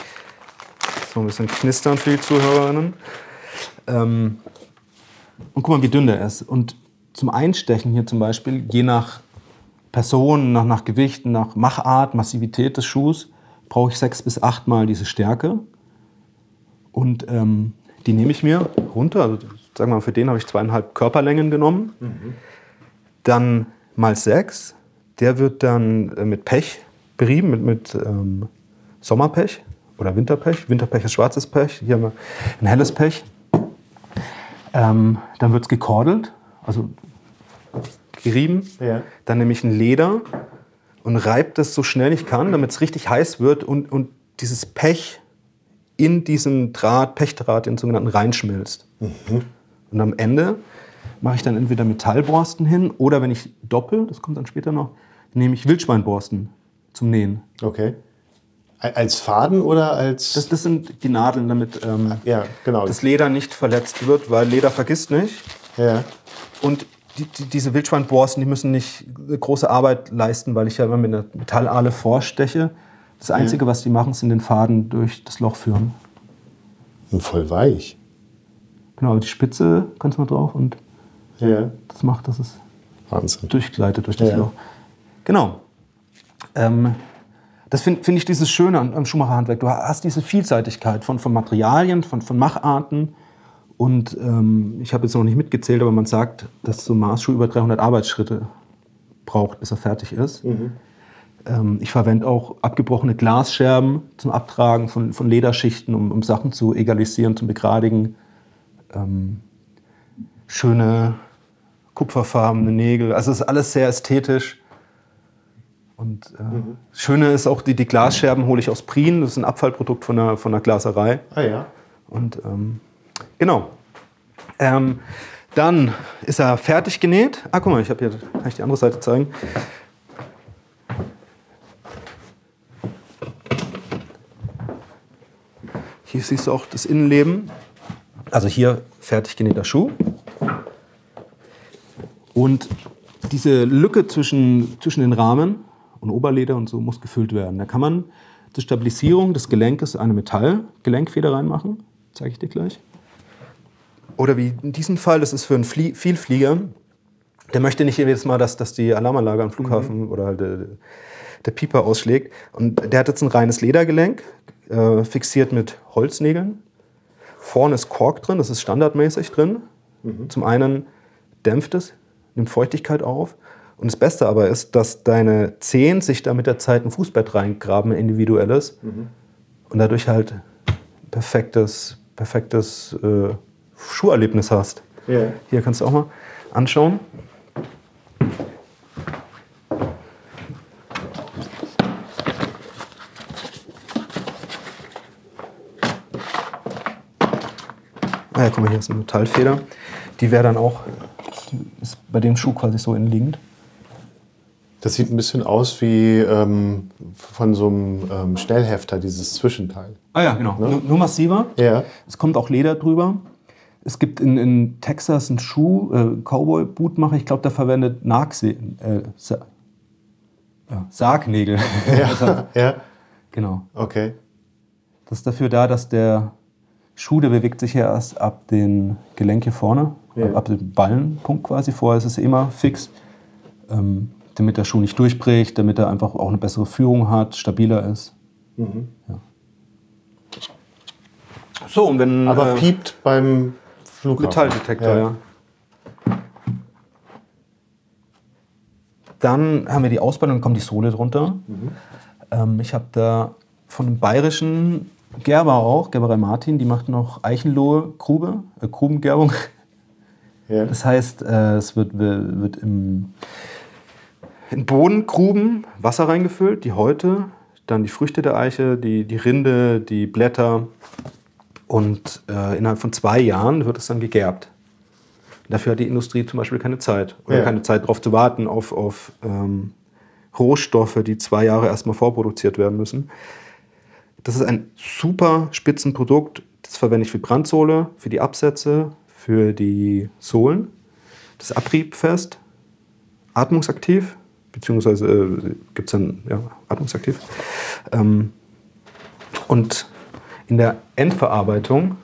So ein bisschen knistern für die Zuhörerinnen. Ähm, und guck mal, wie dünn der ist. Und zum Einstechen hier zum Beispiel, je nach Person, nach, nach Gewicht, nach Machart, Massivität des Schuhs, brauche ich sechs bis acht Mal diese Stärke. Und ähm, die nehme ich mir runter. Also, sagen wir mal, für den habe ich zweieinhalb Körperlängen genommen. Mhm. Dann mal sechs. Der wird dann äh, mit Pech berieben, mit, mit ähm, Sommerpech oder Winterpech. Winterpech ist schwarzes Pech. Hier haben wir ein helles Pech. Ähm, dann wird es gekordelt, also gerieben. Ja. Dann nehme ich ein Leder und reibe das so schnell ich kann, damit es richtig heiß wird und, und dieses Pech in diesen Draht, Pechdraht, den sogenannten, reinschmilzt. Mhm. Und am Ende mache ich dann entweder Metallborsten hin oder wenn ich doppel, das kommt dann später noch, nehme ich Wildschweinborsten zum Nähen. Okay. Als Faden oder als... Das, das sind die Nadeln, damit ähm, ja, genau. das Leder nicht verletzt wird, weil Leder vergisst nicht. Ja. Und die, die, diese Wildschweinborsten, die müssen nicht eine große Arbeit leisten, weil ich ja immer mit einer Metallahle vorsteche. Das Einzige, ja. was die machen, sind den Faden durch das Loch führen. Und voll weich. Genau, die Spitze kannst du mal drauf und ja. das macht, dass es Wahnsinn. durchgleitet durch das ja. Loch. Genau. Ähm, das finde find ich dieses Schöne am, am Schuhmacherhandwerk. Du hast diese Vielseitigkeit von, von Materialien, von, von Macharten. Und ähm, ich habe jetzt noch nicht mitgezählt, aber man sagt, dass so ein Maßschuh über dreihundert Arbeitsschritte braucht, bis er fertig ist. Mhm. Ähm, ich verwende auch abgebrochene Glasscherben zum Abtragen von, von Lederschichten, um, um Sachen zu egalisieren, zu begradigen. Ähm, schöne kupferfarbene Nägel. Also es ist alles sehr ästhetisch. Und äh, mhm. das Schöne ist auch, die, die Glasscherben hole ich aus Prien. Das ist ein Abfallprodukt von der, von der Glaserei. Ah ja. Und ähm, genau. Ähm, dann ist er fertig genäht. Ah, guck mal, ich habe hier, kann ich die andere Seite zeigen. Hier siehst du auch das Innenleben. Also hier fertig genähter Schuh. Und diese Lücke zwischen, zwischen den Rahmen und Oberleder und so muss gefüllt werden. Da kann man zur Stabilisierung des Gelenkes eine Metallgelenkfeder reinmachen. Zeige ich dir gleich. Oder wie in diesem Fall, das ist für einen Flie- Vielflieger. Der möchte nicht jedes Mal, dass, dass die Alarmanlage am Flughafen mhm. oder halt der, der Pieper ausschlägt. Und der hat jetzt ein reines Ledergelenk, äh, fixiert mit Holznägeln. Vorne ist Kork drin, das ist standardmäßig drin. Mhm. Zum einen dämpft es, nimmt Feuchtigkeit auf. Und das Beste aber ist, dass deine Zehen sich da mit der Zeit ein Fußbett reingraben, ein individuelles. Mhm. Und dadurch halt ein perfektes, perfektes äh, Schuherlebnis hast. Yeah. Hier kannst du auch mal anschauen. Ah ja, guck mal, hier ist eine Metallfeder. Die wäre dann auch, die ist bei dem Schuh quasi so innenliegend. Das sieht ein bisschen aus wie ähm, von so einem ähm, Schnellhefter, dieses Zwischenteil. Ah ja, genau. Ne? Nur, nur massiver. Ja. Es kommt auch Leder drüber. Es gibt in, in Texas einen Schuh, äh, Cowboy-Bootmacher, ich glaube, der verwendet Nagse äh, Sa ja, Sargnägel. Ja. Ja. Genau. Okay. Das ist dafür da, dass der Schuh, der bewegt sich ja erst ab den Gelenk hier vorne, ja. ab, ab dem Ballenpunkt quasi. Vorher ist es immer fix. Ähm, damit der Schuh nicht durchbricht, damit er einfach auch eine bessere Führung hat, stabiler ist. Mhm. Ja. So, und wenn, Aber äh, piept beim Flughafen. Metalldetektor, ja. ja. Dann haben wir die Ausbeulung, dann kommt die Sohle drunter. Mhm. Ähm, ich habe da von einem bayerischen Gerber auch, Gerberei Martin, die macht noch Eichenlohe Grube, äh, Grubengerbung. Ja. Das heißt, äh, es wird, wird im In Bodengruben Wasser reingefüllt, die Häute, dann die Früchte der Eiche, die, die Rinde, die Blätter. Und äh, innerhalb von zwei Jahren wird es dann gegerbt. Dafür hat die Industrie zum Beispiel keine Zeit. Oder Ja. keine Zeit darauf zu warten, auf, auf ähm, Rohstoffe, die zwei Jahre erstmal vorproduziert werden müssen. Das ist ein super Spitzenprodukt. Das verwende ich für Brandsohle, für die Absätze, für die Sohlen. Das ist abriebfest, atmungsaktiv, beziehungsweise äh, gibt es dann ja, atmungsaktiv. Ähm, und in der Endverarbeitung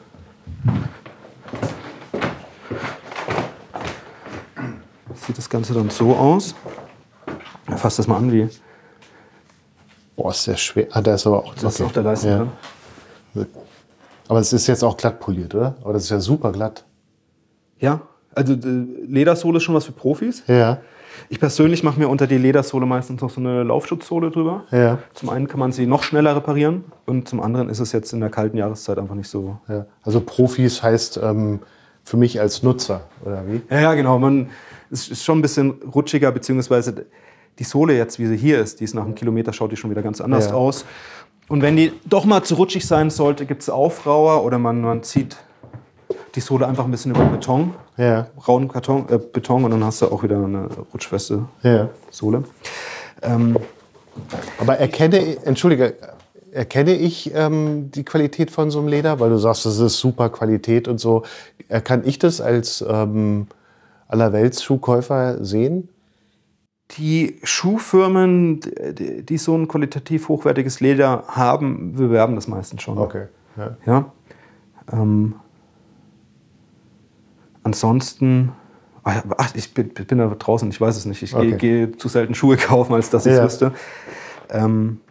sieht das Ganze dann so aus. Fass das mal an, wie. Boah, ist sehr schwer. Ah, da ist aber auch. Das ist auch der Leiste Ja. drin. Aber es ist jetzt auch glatt poliert, oder? Aber das ist ja super glatt. Ja, also äh, Ledersohle ist schon was für Profis. Ja, Ich persönlich mache mir unter die Ledersohle meistens noch so eine Laufschutzsohle drüber. ja, Zum einen kann man sie noch schneller reparieren und zum anderen ist es jetzt in der kalten Jahreszeit einfach nicht so. ja. Also Profis heißt ähm, für mich als Nutzer, oder wie? Ja, ja, genau. Man es ist schon ein bisschen rutschiger, beziehungsweise die Sohle jetzt, wie sie hier ist, die ist nach einem Kilometer, schaut die schon wieder ganz anders Ja. aus. Und wenn die doch mal zu rutschig sein sollte, gibt es Aufrauer oder man, man zieht die Sohle einfach ein bisschen über den Beton, Ja, rauen Karton, äh, Beton und dann hast du auch wieder eine rutschfeste ja. Sohle. Ähm, Aber erkenne, entschuldige, erkenne ich ähm, die Qualität von so einem Leder? Weil du sagst, das ist super Qualität und so. Äh, Kann ich das als ähm, Allerwelts-Schuhkäufer sehen? Die Schuhfirmen, die, die so ein qualitativ hochwertiges Leder haben, bewerben das meistens schon. Okay. Ja. Ja. Ähm, ansonsten, ach, ja, ach, ich bin, bin da draußen, ich weiß es nicht. Ich Okay. gehe geh zu selten Schuhe kaufen, als dass ich es Ja. wüsste. Ähm,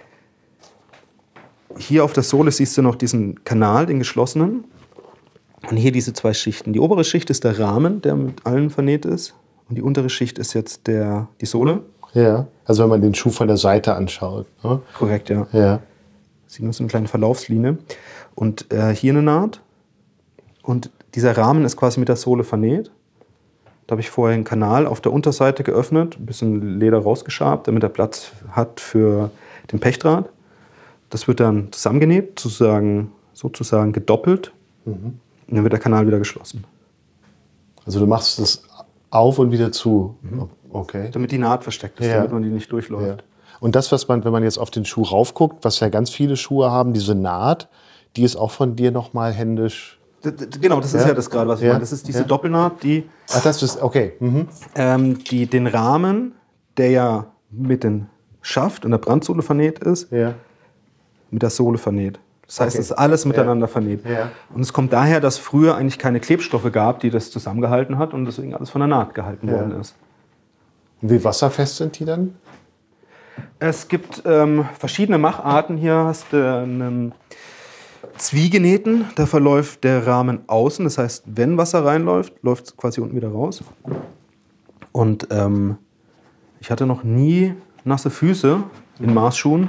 hier auf der Sohle siehst du noch diesen Kanal, den geschlossenen. Und hier diese zwei Schichten. Die obere Schicht ist der Rahmen, der mit allen vernäht ist. Und die untere Schicht ist jetzt der, die Sohle. Ja, also wenn man den Schuh von der Seite anschaut. Ne? Korrekt, ja. Ja. Sieht man so eine kleine Verlaufslinie. Und äh, hier eine Naht. Und dieser Rahmen ist quasi mit der Sohle vernäht. Da habe ich vorher einen Kanal auf der Unterseite geöffnet, ein bisschen Leder rausgeschabt, damit er Platz hat für den Pechtdraht. Das wird dann zusammengenäht, sozusagen, sozusagen gedoppelt. Mhm. Und dann wird der Kanal wieder geschlossen. Also du machst es auf und wieder zu. Okay. Damit die Naht versteckt ist, Ja. damit man die nicht durchläuft. Ja. Und das, was man, wenn man jetzt auf den Schuh raufguckt, was ja ganz viele Schuhe haben, diese Naht, die ist auch von dir nochmal händisch. D- d- Genau, das ist Ja. ja, das gerade, was ich Ja. meine. Das ist diese Ja. Doppelnaht, die, Ach, das ist, okay. Mhm. ähm, die den Rahmen, der ja mit dem Schaft und der Brandsohle vernäht ist, Ja. mit der Sohle vernäht. Das heißt, Okay. es ist alles miteinander vernäht. Ja. Und es kommt daher, dass früher eigentlich keine Klebstoffe gab, die das zusammengehalten hat und deswegen alles von der Naht gehalten Ja. worden ist. Und wie wasserfest sind die dann? Es gibt ähm, verschiedene Macharten. Hier hast du einen Zwiegenähten, da verläuft der Rahmen außen. Das heißt, wenn Wasser reinläuft, läuft es quasi unten wieder raus. Und ähm, ich hatte noch nie nasse Füße in Maßschuhen.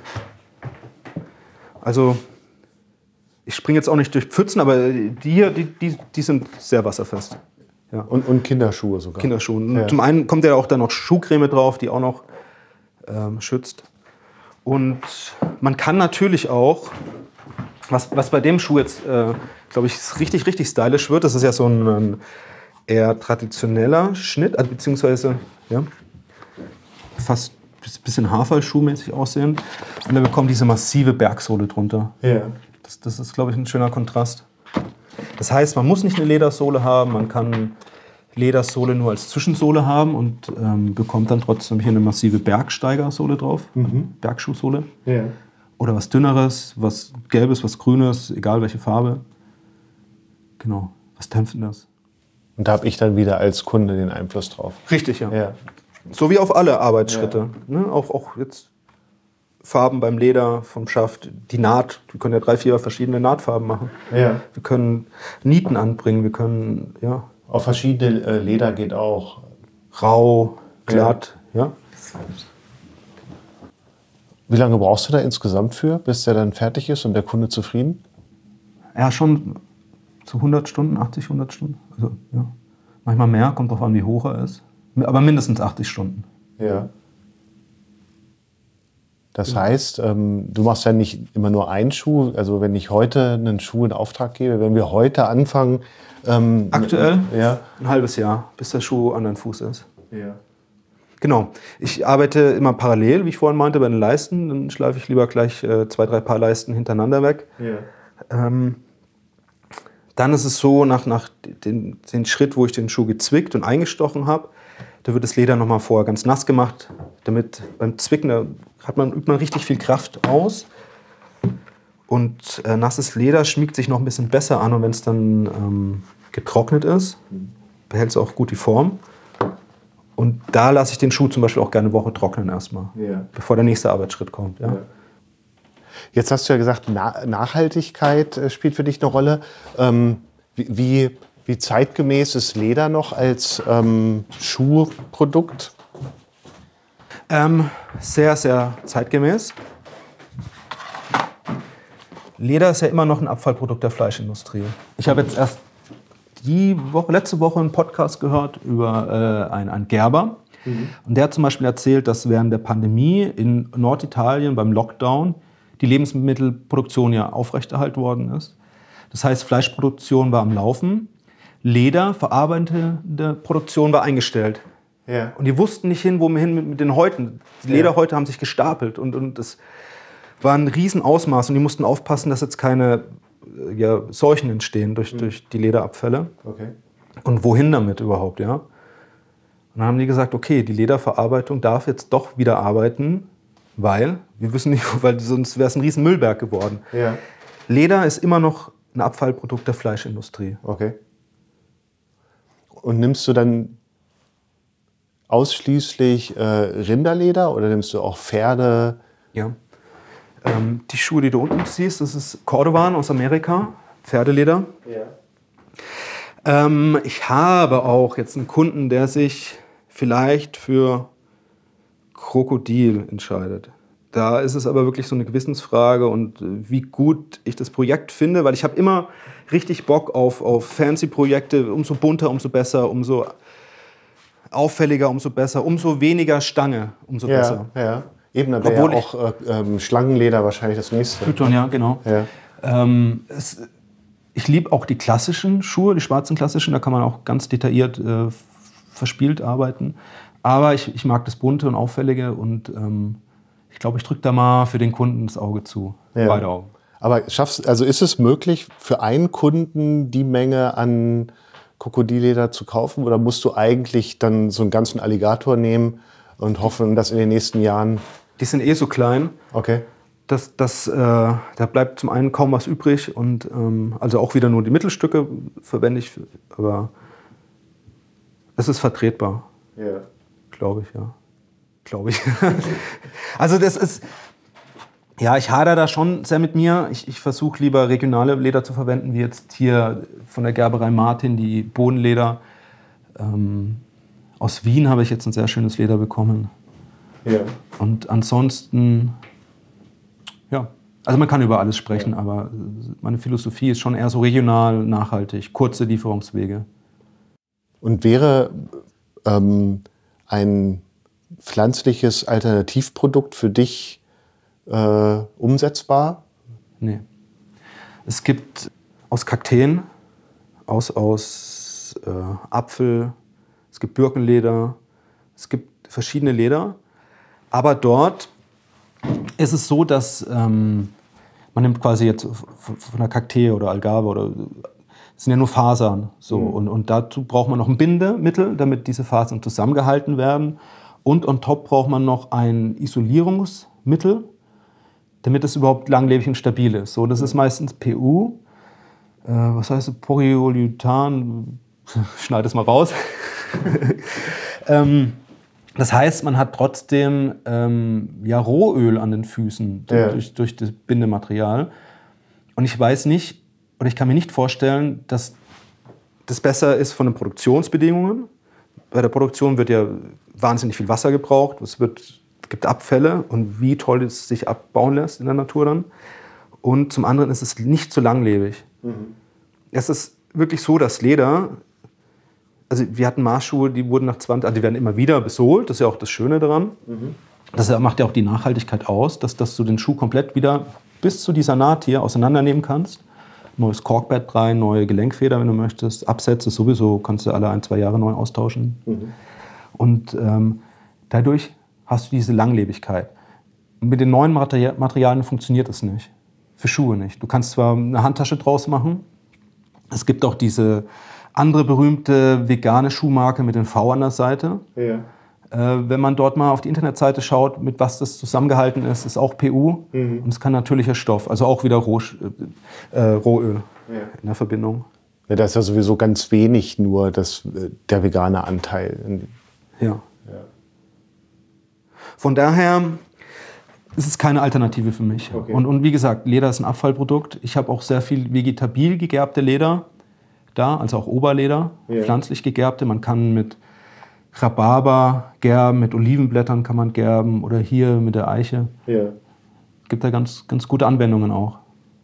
Also ich springe jetzt auch nicht durch Pfützen, aber die hier, die, die, die sind sehr wasserfest. Ja. Und, und Kinderschuhe sogar. Kinderschuhen. Und Ja. Zum einen kommt ja auch dann noch Schuhcreme drauf, die auch noch ähm, schützt. Und man kann natürlich auch, was, was bei dem Schuh jetzt, äh, glaube ich, richtig, richtig stylisch wird, das ist ja so ein, ein eher traditioneller Schnitt, also beziehungsweise ja, fast ein bisschen Haferschuhmäßig aussehend. Und dann bekommt diese massive Bergsohle drunter. Ja. Das, das ist, glaube ich, ein schöner Kontrast. Das heißt, man muss nicht eine Ledersohle haben, man kann Ledersohle nur als Zwischensohle haben und ähm, bekommt dann trotzdem hier eine massive Bergsteigersohle drauf, Bergschuhsohle. Ja. Oder was Dünneres, was Gelbes, was Grünes, egal welche Farbe. Genau, was Dämpfendes. Und da habe ich dann wieder als Kunde den Einfluss drauf. Richtig, ja. Ja. So wie auf alle Arbeitsschritte. Ne? Auch, auch jetzt Farben beim Leder, vom Schaft, die Naht. Wir können ja drei, vier verschiedene Nahtfarben machen. Ja. Wir können Nieten anbringen, wir können ja, Auf verschiedene äh, Leder geht auch. rau, glatt. Ja. Wie lange brauchst du da insgesamt für, bis der dann fertig ist und der Kunde zufrieden? Ja, schon so hundert Stunden, achtzig, hundert Stunden. Also, ja. Manchmal mehr, kommt drauf an, wie hoch er ist. Aber mindestens achtzig Stunden. Ja. Das mhm. heißt, ähm, du machst ja nicht immer nur einen Schuh. Also wenn ich heute einen Schuh in Auftrag gebe, wenn wir heute anfangen... Ähm, Aktuell ja. ein halbes Jahr, bis der Schuh an deinem Fuß ist. Ja. Genau. Ich arbeite immer parallel, wie ich vorhin meinte, bei den Leisten. Dann schleife ich lieber gleich äh, zwei, drei Paar Leisten hintereinander weg. Ja. Ähm, dann ist es so, nach, nach den, den Schritt, wo ich den Schuh gezwickt und eingestochen habe, da wird das Leder nochmal vorher ganz nass gemacht, damit beim Zwicken, da hat man, übt man richtig viel Kraft aus. Und äh, nasses Leder schmiegt sich noch ein bisschen besser an und wenn es dann ähm, getrocknet ist, behält es auch gut die Form. Und da lasse ich den Schuh zum Beispiel auch gerne eine Woche trocknen erstmal, ja. bevor der nächste Arbeitsschritt kommt. Ja. Ja. Jetzt hast du ja gesagt, Na- Nachhaltigkeit äh, spielt für dich eine Rolle. Ähm, wie, wie, wie zeitgemäß ist Leder noch als ähm, Schuhprodukt? Ähm, sehr, sehr zeitgemäß. Leder ist ja immer noch ein Abfallprodukt der Fleischindustrie. Ich habe jetzt erst die Woche, letzte Woche einen Podcast gehört über äh, einen, einen Gerber. Mhm. Und der hat zum Beispiel erzählt, dass während der Pandemie in Norditalien beim Lockdown die Lebensmittelproduktion ja aufrechterhalten worden ist. Das heißt, Fleischproduktion war am Laufen, Leder, verarbeitende Produktion war eingestellt. Ja. Und die wussten nicht hin, wohin mit, mit den Häuten. Die Ja. Lederhäute haben sich gestapelt und, und das war ein Riesenausmaß. Und die mussten aufpassen, dass jetzt keine ja, Seuchen entstehen durch, mhm. durch die Lederabfälle. Okay. Und wohin damit überhaupt, ja? Und dann haben die gesagt, okay, die Lederverarbeitung darf jetzt doch wieder arbeiten, weil, wir wissen nicht, weil sonst wäre es ein riesen Müllberg geworden. Ja. Leder ist immer noch ein Abfallprodukt der Fleischindustrie. Okay. Und nimmst du dann ausschließlich äh, Rinderleder oder nimmst du auch Pferde? Ja. Ähm, die Schuhe, die du unten siehst, das ist Cordovan aus Amerika, Pferdeleder. Ja. Ähm, ich habe auch jetzt einen Kunden, der sich vielleicht für Krokodil entscheidet. Da ist es aber wirklich so eine Gewissensfrage und wie gut ich das Projekt finde, weil ich habe immer richtig Bock auf, auf Fancy-Projekte, umso bunter, umso besser, umso auffälliger, umso besser, umso weniger Stange, umso Ja, besser. ja. Eben, da wäre ja auch äh, ähm, Schlangenleder wahrscheinlich das nächste. Python, ja, genau. Ja. Ähm, es, ich liebe auch die klassischen Schuhe, die schwarzen klassischen, da kann man auch ganz detailliert äh, verspielt arbeiten. Aber ich, ich mag das Bunte und Auffällige und ähm, ich glaube, ich drücke da mal für den Kunden das Auge zu. Ja. Beide Augen. Aber schaffst, also ist es möglich, für einen Kunden die Menge an Krokodilleder zu kaufen? Oder musst du eigentlich dann so einen ganzen Alligator nehmen und hoffen, dass in den nächsten Jahren... Die sind eh so klein. Okay. Das, das, äh, da bleibt zum einen kaum was übrig. Und, ähm, also auch wieder nur die Mittelstücke verwende ich. Aber es ist vertretbar. Ja. Glaube ich, ja. Glaube ich. Also das ist... Ja, ich hadere da schon sehr mit mir. Ich, ich versuche lieber regionale Leder zu verwenden, wie jetzt hier von der Gerberei Martin, die Bodenleder. Ähm, aus Wien habe ich jetzt ein sehr schönes Leder bekommen. Ja. Und ansonsten, ja, also man kann über alles sprechen, ja. Aber meine Philosophie ist schon eher so regional, nachhaltig, kurze Lieferungswege. Und wäre ähm, ein pflanzliches Alternativprodukt für dich Äh, umsetzbar? Nee. Es gibt aus Kakteen, aus, aus äh, Apfel, es gibt Birkenleder, es gibt verschiedene Leder. Aber dort ist es so, dass ähm, man nimmt quasi jetzt von der Kaktee oder Algarve oder es sind ja nur Fasern. So. Mhm. Und, und dazu braucht man noch ein Bindemittel, damit diese Fasern zusammengehalten werden. Und on top braucht man noch ein Isolierungsmittel, damit es überhaupt langlebig und stabil ist. So, das ist meistens P U. Äh, was heißt das? Polyurethan? Schneid es mal raus. ähm, das heißt, man hat trotzdem ähm, ja, Rohöl an den Füßen durch, ja. durch, durch das Bindematerial. Und ich weiß nicht, oder ich kann mir nicht vorstellen, dass das besser ist von den Produktionsbedingungen. Bei der Produktion wird ja wahnsinnig viel Wasser gebraucht. Es wird Es gibt Abfälle und wie toll es sich abbauen lässt in der Natur dann. Und zum anderen ist es nicht so langlebig. Mhm. Es ist wirklich so, dass Leder, also wir hatten Maßschuhe, die wurden nach zwanzig, also die werden immer wieder besohlt, das ist ja auch das Schöne daran. Mhm. Das macht ja auch die Nachhaltigkeit aus, dass, dass du den Schuh komplett wieder bis zu dieser Naht hier auseinandernehmen kannst. Neues Korkbett rein, neue Gelenkfeder, wenn du möchtest. Absätze sowieso kannst du alle ein, zwei Jahre neu austauschen. Mhm. Und ähm, dadurch hast du diese Langlebigkeit. Mit den neuen Materi- Materialien funktioniert das nicht. Für Schuhe nicht. Du kannst zwar eine Handtasche draus machen. Es gibt auch diese andere berühmte vegane Schuhmarke mit dem V an der Seite. Ja. Äh, wenn man dort mal auf die Internetseite schaut, mit was das zusammengehalten ist, ist auch P U. Mhm. Und es ist kein natürlicher Stoff. Also auch wieder Roh, äh, Rohöl ja. in der Verbindung. Ja, da ist ja sowieso ganz wenig nur das, der vegane Anteil. Ja. ja. Von daher ist es keine Alternative für mich. Okay. Und, und wie gesagt, Leder ist ein Abfallprodukt. Ich habe auch sehr viel vegetabil gegerbte Leder da, also auch Oberleder, ja. pflanzlich gegerbte. Man kann mit Rhabarber gerben, mit Olivenblättern kann man gerben oder hier mit der Eiche. Ja. Gibt da ganz, ganz gute Anwendungen auch.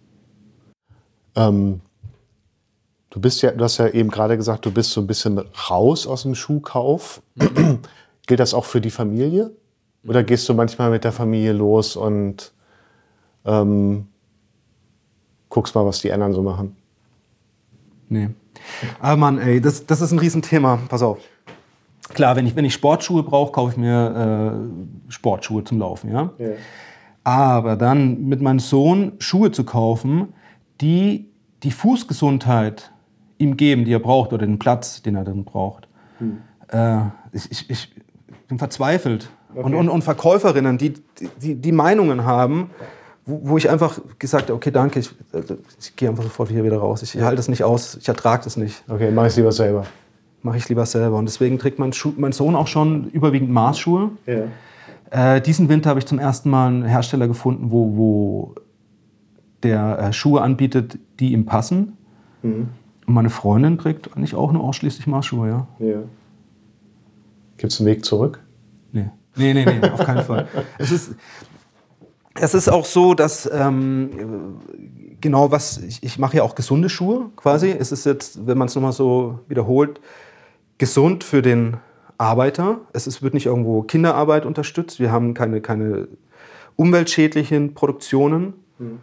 Ähm, du bist ja, du hast ja eben gerade gesagt, du bist so ein bisschen raus aus dem Schuhkauf. Mhm. Gilt das auch für die Familie? Oder gehst du manchmal mit der Familie los und ähm, guckst mal, was die anderen so machen? Nee. Aber Mann, ey, das, das ist ein Riesenthema. Pass auf. Klar, wenn ich, wenn ich Sportschuhe brauche, kaufe ich mir äh, Sportschuhe zum Laufen. Ja? Ja. Aber dann mit meinem Sohn Schuhe zu kaufen, die die Fußgesundheit ihm geben, die er braucht, oder den Platz, den er dann braucht. Hm. Äh, ich, ich, ich bin verzweifelt. Okay. Und, und, und Verkäuferinnen, die, die, die Meinungen haben, wo, wo ich einfach gesagt habe, okay, danke, ich, ich gehe einfach sofort hier wieder raus. Ich halte das nicht aus, ich ertrage das nicht. Okay, mach ich lieber selber. Mache ich lieber selber. Und deswegen trägt mein, Schuh, mein Sohn auch schon überwiegend Maßschuhe. Ja. Äh, diesen Winter habe ich zum ersten Mal einen Hersteller gefunden, wo, wo der äh, Schuhe anbietet, die ihm passen. Mhm. Und meine Freundin trägt eigentlich auch nur ausschließlich Maßschuhe, ja. ja. Gibt es einen Weg zurück? Nee. Nee, nee, nee, auf keinen Fall. Es ist, es ist auch so, dass ähm, genau was, ich, ich mache ja auch gesunde Schuhe quasi. Es ist jetzt, wenn man es nochmal so wiederholt, gesund für den Arbeiter. Es ist, wird nicht irgendwo Kinderarbeit unterstützt. Wir haben keine, keine umweltschädlichen Produktionen. Mhm.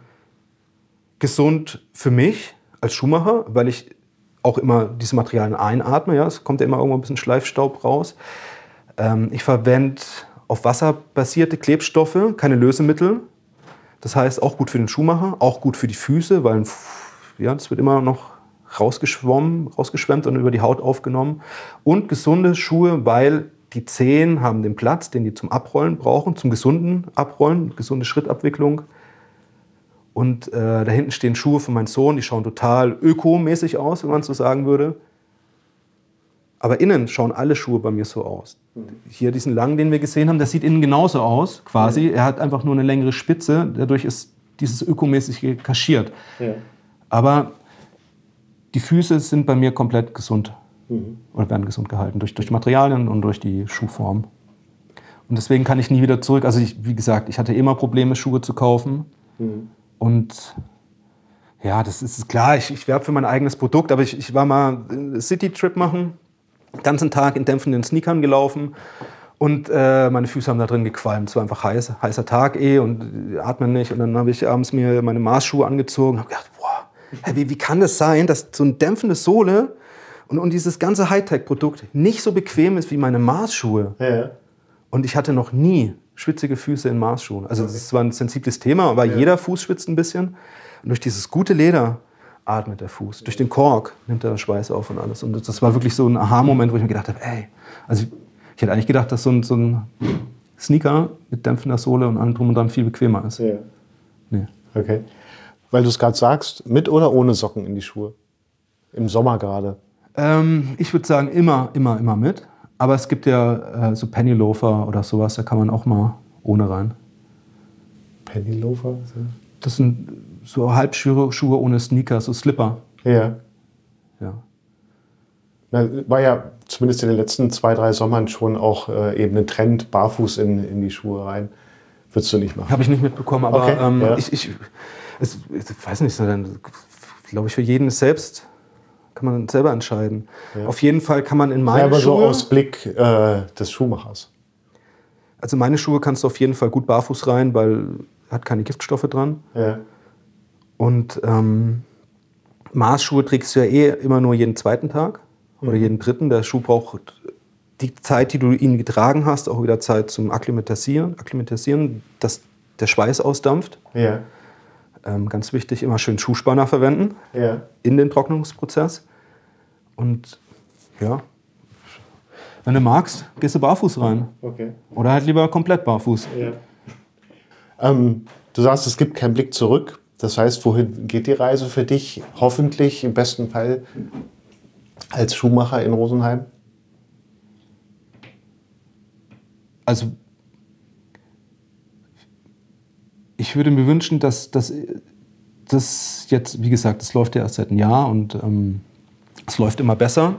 Gesund für mich als Schuhmacher, weil ich auch immer diese Materialien einatme. Ja? Es kommt ja immer irgendwo ein bisschen Schleifstaub raus. Ich verwende auf Wasser basierte Klebstoffe, keine Lösemittel. Das heißt, auch gut für den Schuhmacher, auch gut für die Füße, weil ja, das wird immer noch rausgeschwommen, rausgeschwemmt und über die Haut aufgenommen. Und gesunde Schuhe, weil die Zehen haben den Platz, den die zum Abrollen brauchen, zum gesunden Abrollen, gesunde Schrittabwicklung. Und äh, da hinten stehen Schuhe von meinem Sohn, die schauen total ökomäßig aus, wenn man so sagen würde. Aber innen schauen alle Schuhe bei mir so aus. Mhm. Hier diesen langen, den wir gesehen haben, der sieht innen genauso aus, quasi. Mhm. Er hat einfach nur eine längere Spitze, dadurch ist dieses ökomäßig kaschiert. Ja. Aber die Füße sind bei mir komplett gesund. Mhm. Oder werden gesund gehalten, durch, durch Materialien und durch die Schuhform. Und deswegen kann ich nie wieder zurück. Also ich, wie gesagt, ich hatte immer Probleme, Schuhe zu kaufen. Mhm. Und ja, das ist klar, ich, ich werbe für mein eigenes Produkt, aber ich, ich war mal einen City-Trip machen, den ganzen Tag in dämpfenden Sneakern gelaufen und äh, meine Füße haben da drin gequalmt. Es war einfach heiß, heißer Tag eh und atmen nicht. Und dann habe ich abends mir meine Maßschuhe angezogen und habe gedacht, boah, hey, wie, wie kann das sein, dass so eine dämpfende Sohle und, und dieses ganze Hightech-Produkt nicht so bequem ist wie meine Maßschuhe. Ja. Und ich hatte noch nie schwitzige Füße in Maßschuhen. Also das ist zwar ein sensibles Thema, aber ja. Jeder Fuß schwitzt ein bisschen. Und durch dieses gute Leder atmet der Fuß. Durch den Kork nimmt er Schweiß auf und alles. Und das war wirklich so ein Aha-Moment, wo ich mir gedacht habe, ey, also ich, ich hätte eigentlich gedacht, dass so ein, so ein Sneaker mit dämpfender Sohle und allem drum und dran viel bequemer ist. Ja. Nee. Okay. Weil du es gerade sagst, mit oder ohne Socken in die Schuhe? Im Sommer gerade? Ähm, ich würde sagen, immer, immer, immer mit. Aber es gibt ja äh, so Penny-Loafer oder sowas, da kann man auch mal ohne rein. Penny-Loafer? Das sind so Halbschuhe Schuhe ohne Sneaker, so Slipper. Ja. Ja. Na, war ja zumindest in den letzten zwei, drei Sommern schon auch äh, eben ein Trend, barfuß in, in die Schuhe rein. Würdest du nicht machen? Habe ich nicht mitbekommen, aber okay. ähm, ja. ich, ich, es, ich weiß nicht, glaube ich, für jeden selbst kann man selber entscheiden. Ja. Auf jeden Fall kann man in meine ja, aber Schuhe... so aus Blick äh, des Schuhmachers. Also meine Schuhe kannst du auf jeden Fall gut barfuß rein, weil hat keine Giftstoffe dran. Ja. Und ähm, Maßschuhe trägst du ja eh immer nur jeden zweiten Tag oder jeden dritten. Der Schuh braucht die Zeit, die du ihn getragen hast, auch wieder Zeit zum Akklimatisieren, Akklimatisieren, dass der Schweiß ausdampft. Ja. Ähm, ganz wichtig, immer schön Schuhspanner verwenden Ja. in den Trocknungsprozess. Und ja, wenn du magst, gehst du barfuß rein. Okay. Oder halt lieber komplett barfuß. Ja. Ähm, du sagst, es gibt keinen Blick zurück. Das heißt, wohin geht die Reise für dich? Hoffentlich im besten Fall als Schuhmacher in Rosenheim? Also ich würde mir wünschen, dass das jetzt, wie gesagt, das läuft ja erst seit einem Jahr und ähm, es läuft immer besser,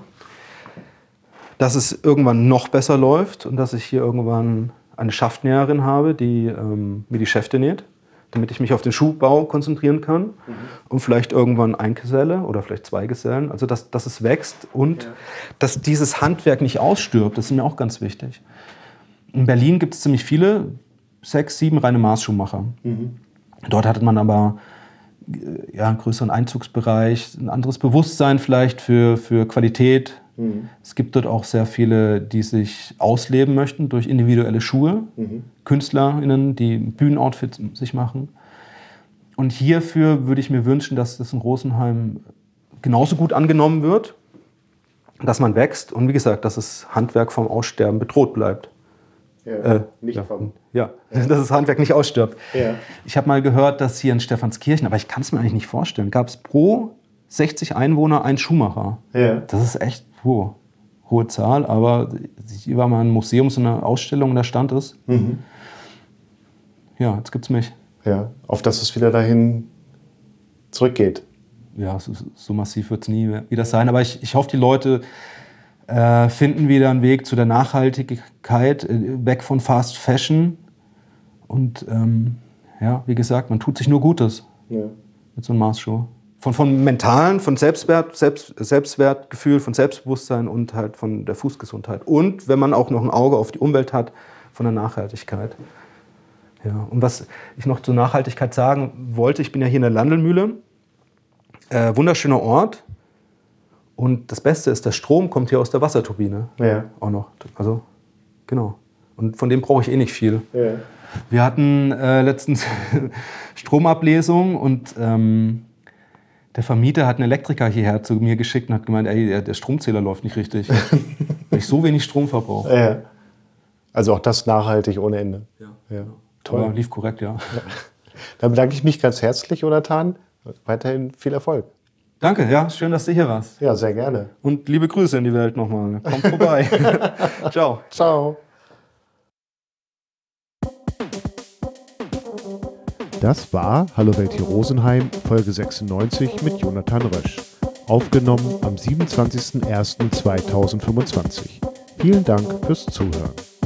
dass es irgendwann noch besser läuft und dass ich hier irgendwann eine Schaftnäherin habe, die ähm, mir die Schäfte näht, damit ich mich auf den Schuhbau konzentrieren kann, mhm. und vielleicht irgendwann ein Geselle oder vielleicht zwei Gesellen, also dass, dass es wächst und ja. dass dieses Handwerk nicht ausstirbt, das ist mir auch ganz wichtig. In Berlin gibt es ziemlich viele, sechs, sieben reine Maßschuhmacher. Mhm. Dort hatte man aber ja, einen größeren Einzugsbereich, ein anderes Bewusstsein vielleicht für, für Qualität. Mhm. Es gibt dort auch sehr viele, die sich ausleben möchten durch individuelle Schuhe. Mhm. KünstlerInnen, die Bühnenoutfits sich machen. Und hierfür würde ich mir wünschen, dass das in Rosenheim genauso gut angenommen wird, dass man wächst und wie gesagt, dass das Handwerk vom Aussterben bedroht bleibt. Ja, äh, nicht ja, vom. ja, dass das Handwerk nicht ausstirbt. Ja. Ich habe mal gehört, dass hier in Stephanskirchen, aber ich kann es mir eigentlich nicht vorstellen, gab es pro sechzig Einwohner einen Schuhmacher. Ja. Das ist echt oh, hohe Zahl, aber hier war mal ein Museum, so eine Ausstellung, und da stand es. Mhm. Ja, jetzt gibt's mich. Ja, auf dass es wieder dahin zurückgeht. Ja, so, so massiv wird es nie wieder sein, aber ich, ich hoffe, die Leute äh, finden wieder einen Weg zu der Nachhaltigkeit, äh, weg von Fast Fashion. Und ähm, ja, wie gesagt, man tut sich nur Gutes ja. mit so einem Maßschuh. Von, von mentalen, von Selbstwert, Selbst, Selbstwertgefühl, von Selbstbewusstsein und halt von der Fußgesundheit. Und wenn man auch noch ein Auge auf die Umwelt hat, von der Nachhaltigkeit. Ja, und was ich noch zur Nachhaltigkeit sagen wollte, ich bin ja hier in der Landelmühle. Äh, wunderschöner Ort. Und das Beste ist, der Strom kommt hier aus der Wasserturbine. Ja. Auch noch. Also, genau. Und von dem brauche ich eh nicht viel. Ja. Wir hatten äh, letztens Stromablesung und ähm, der Vermieter hat einen Elektriker hierher zu mir geschickt und hat gemeint, ey, der, der Stromzähler läuft nicht richtig, weil ich so wenig Strom verbrauche. Ja. Also auch das nachhaltig ohne Ende. Ja. Ja. Toll. Aber lief korrekt, ja. ja. Dann bedanke ich mich ganz herzlich, Jonathan. Weiterhin viel Erfolg. Danke, ja, schön, dass du hier warst. Ja, sehr gerne. Und liebe Grüße in die Welt nochmal. Kommt vorbei. Ciao. Ciao. Das war Hallo Welt hier Rosenheim, Folge sechsundneunzig mit Jonathan Rösch. Aufgenommen am siebenundzwanzigsten ersten zweitausendfünfundzwanzig. Vielen Dank fürs Zuhören.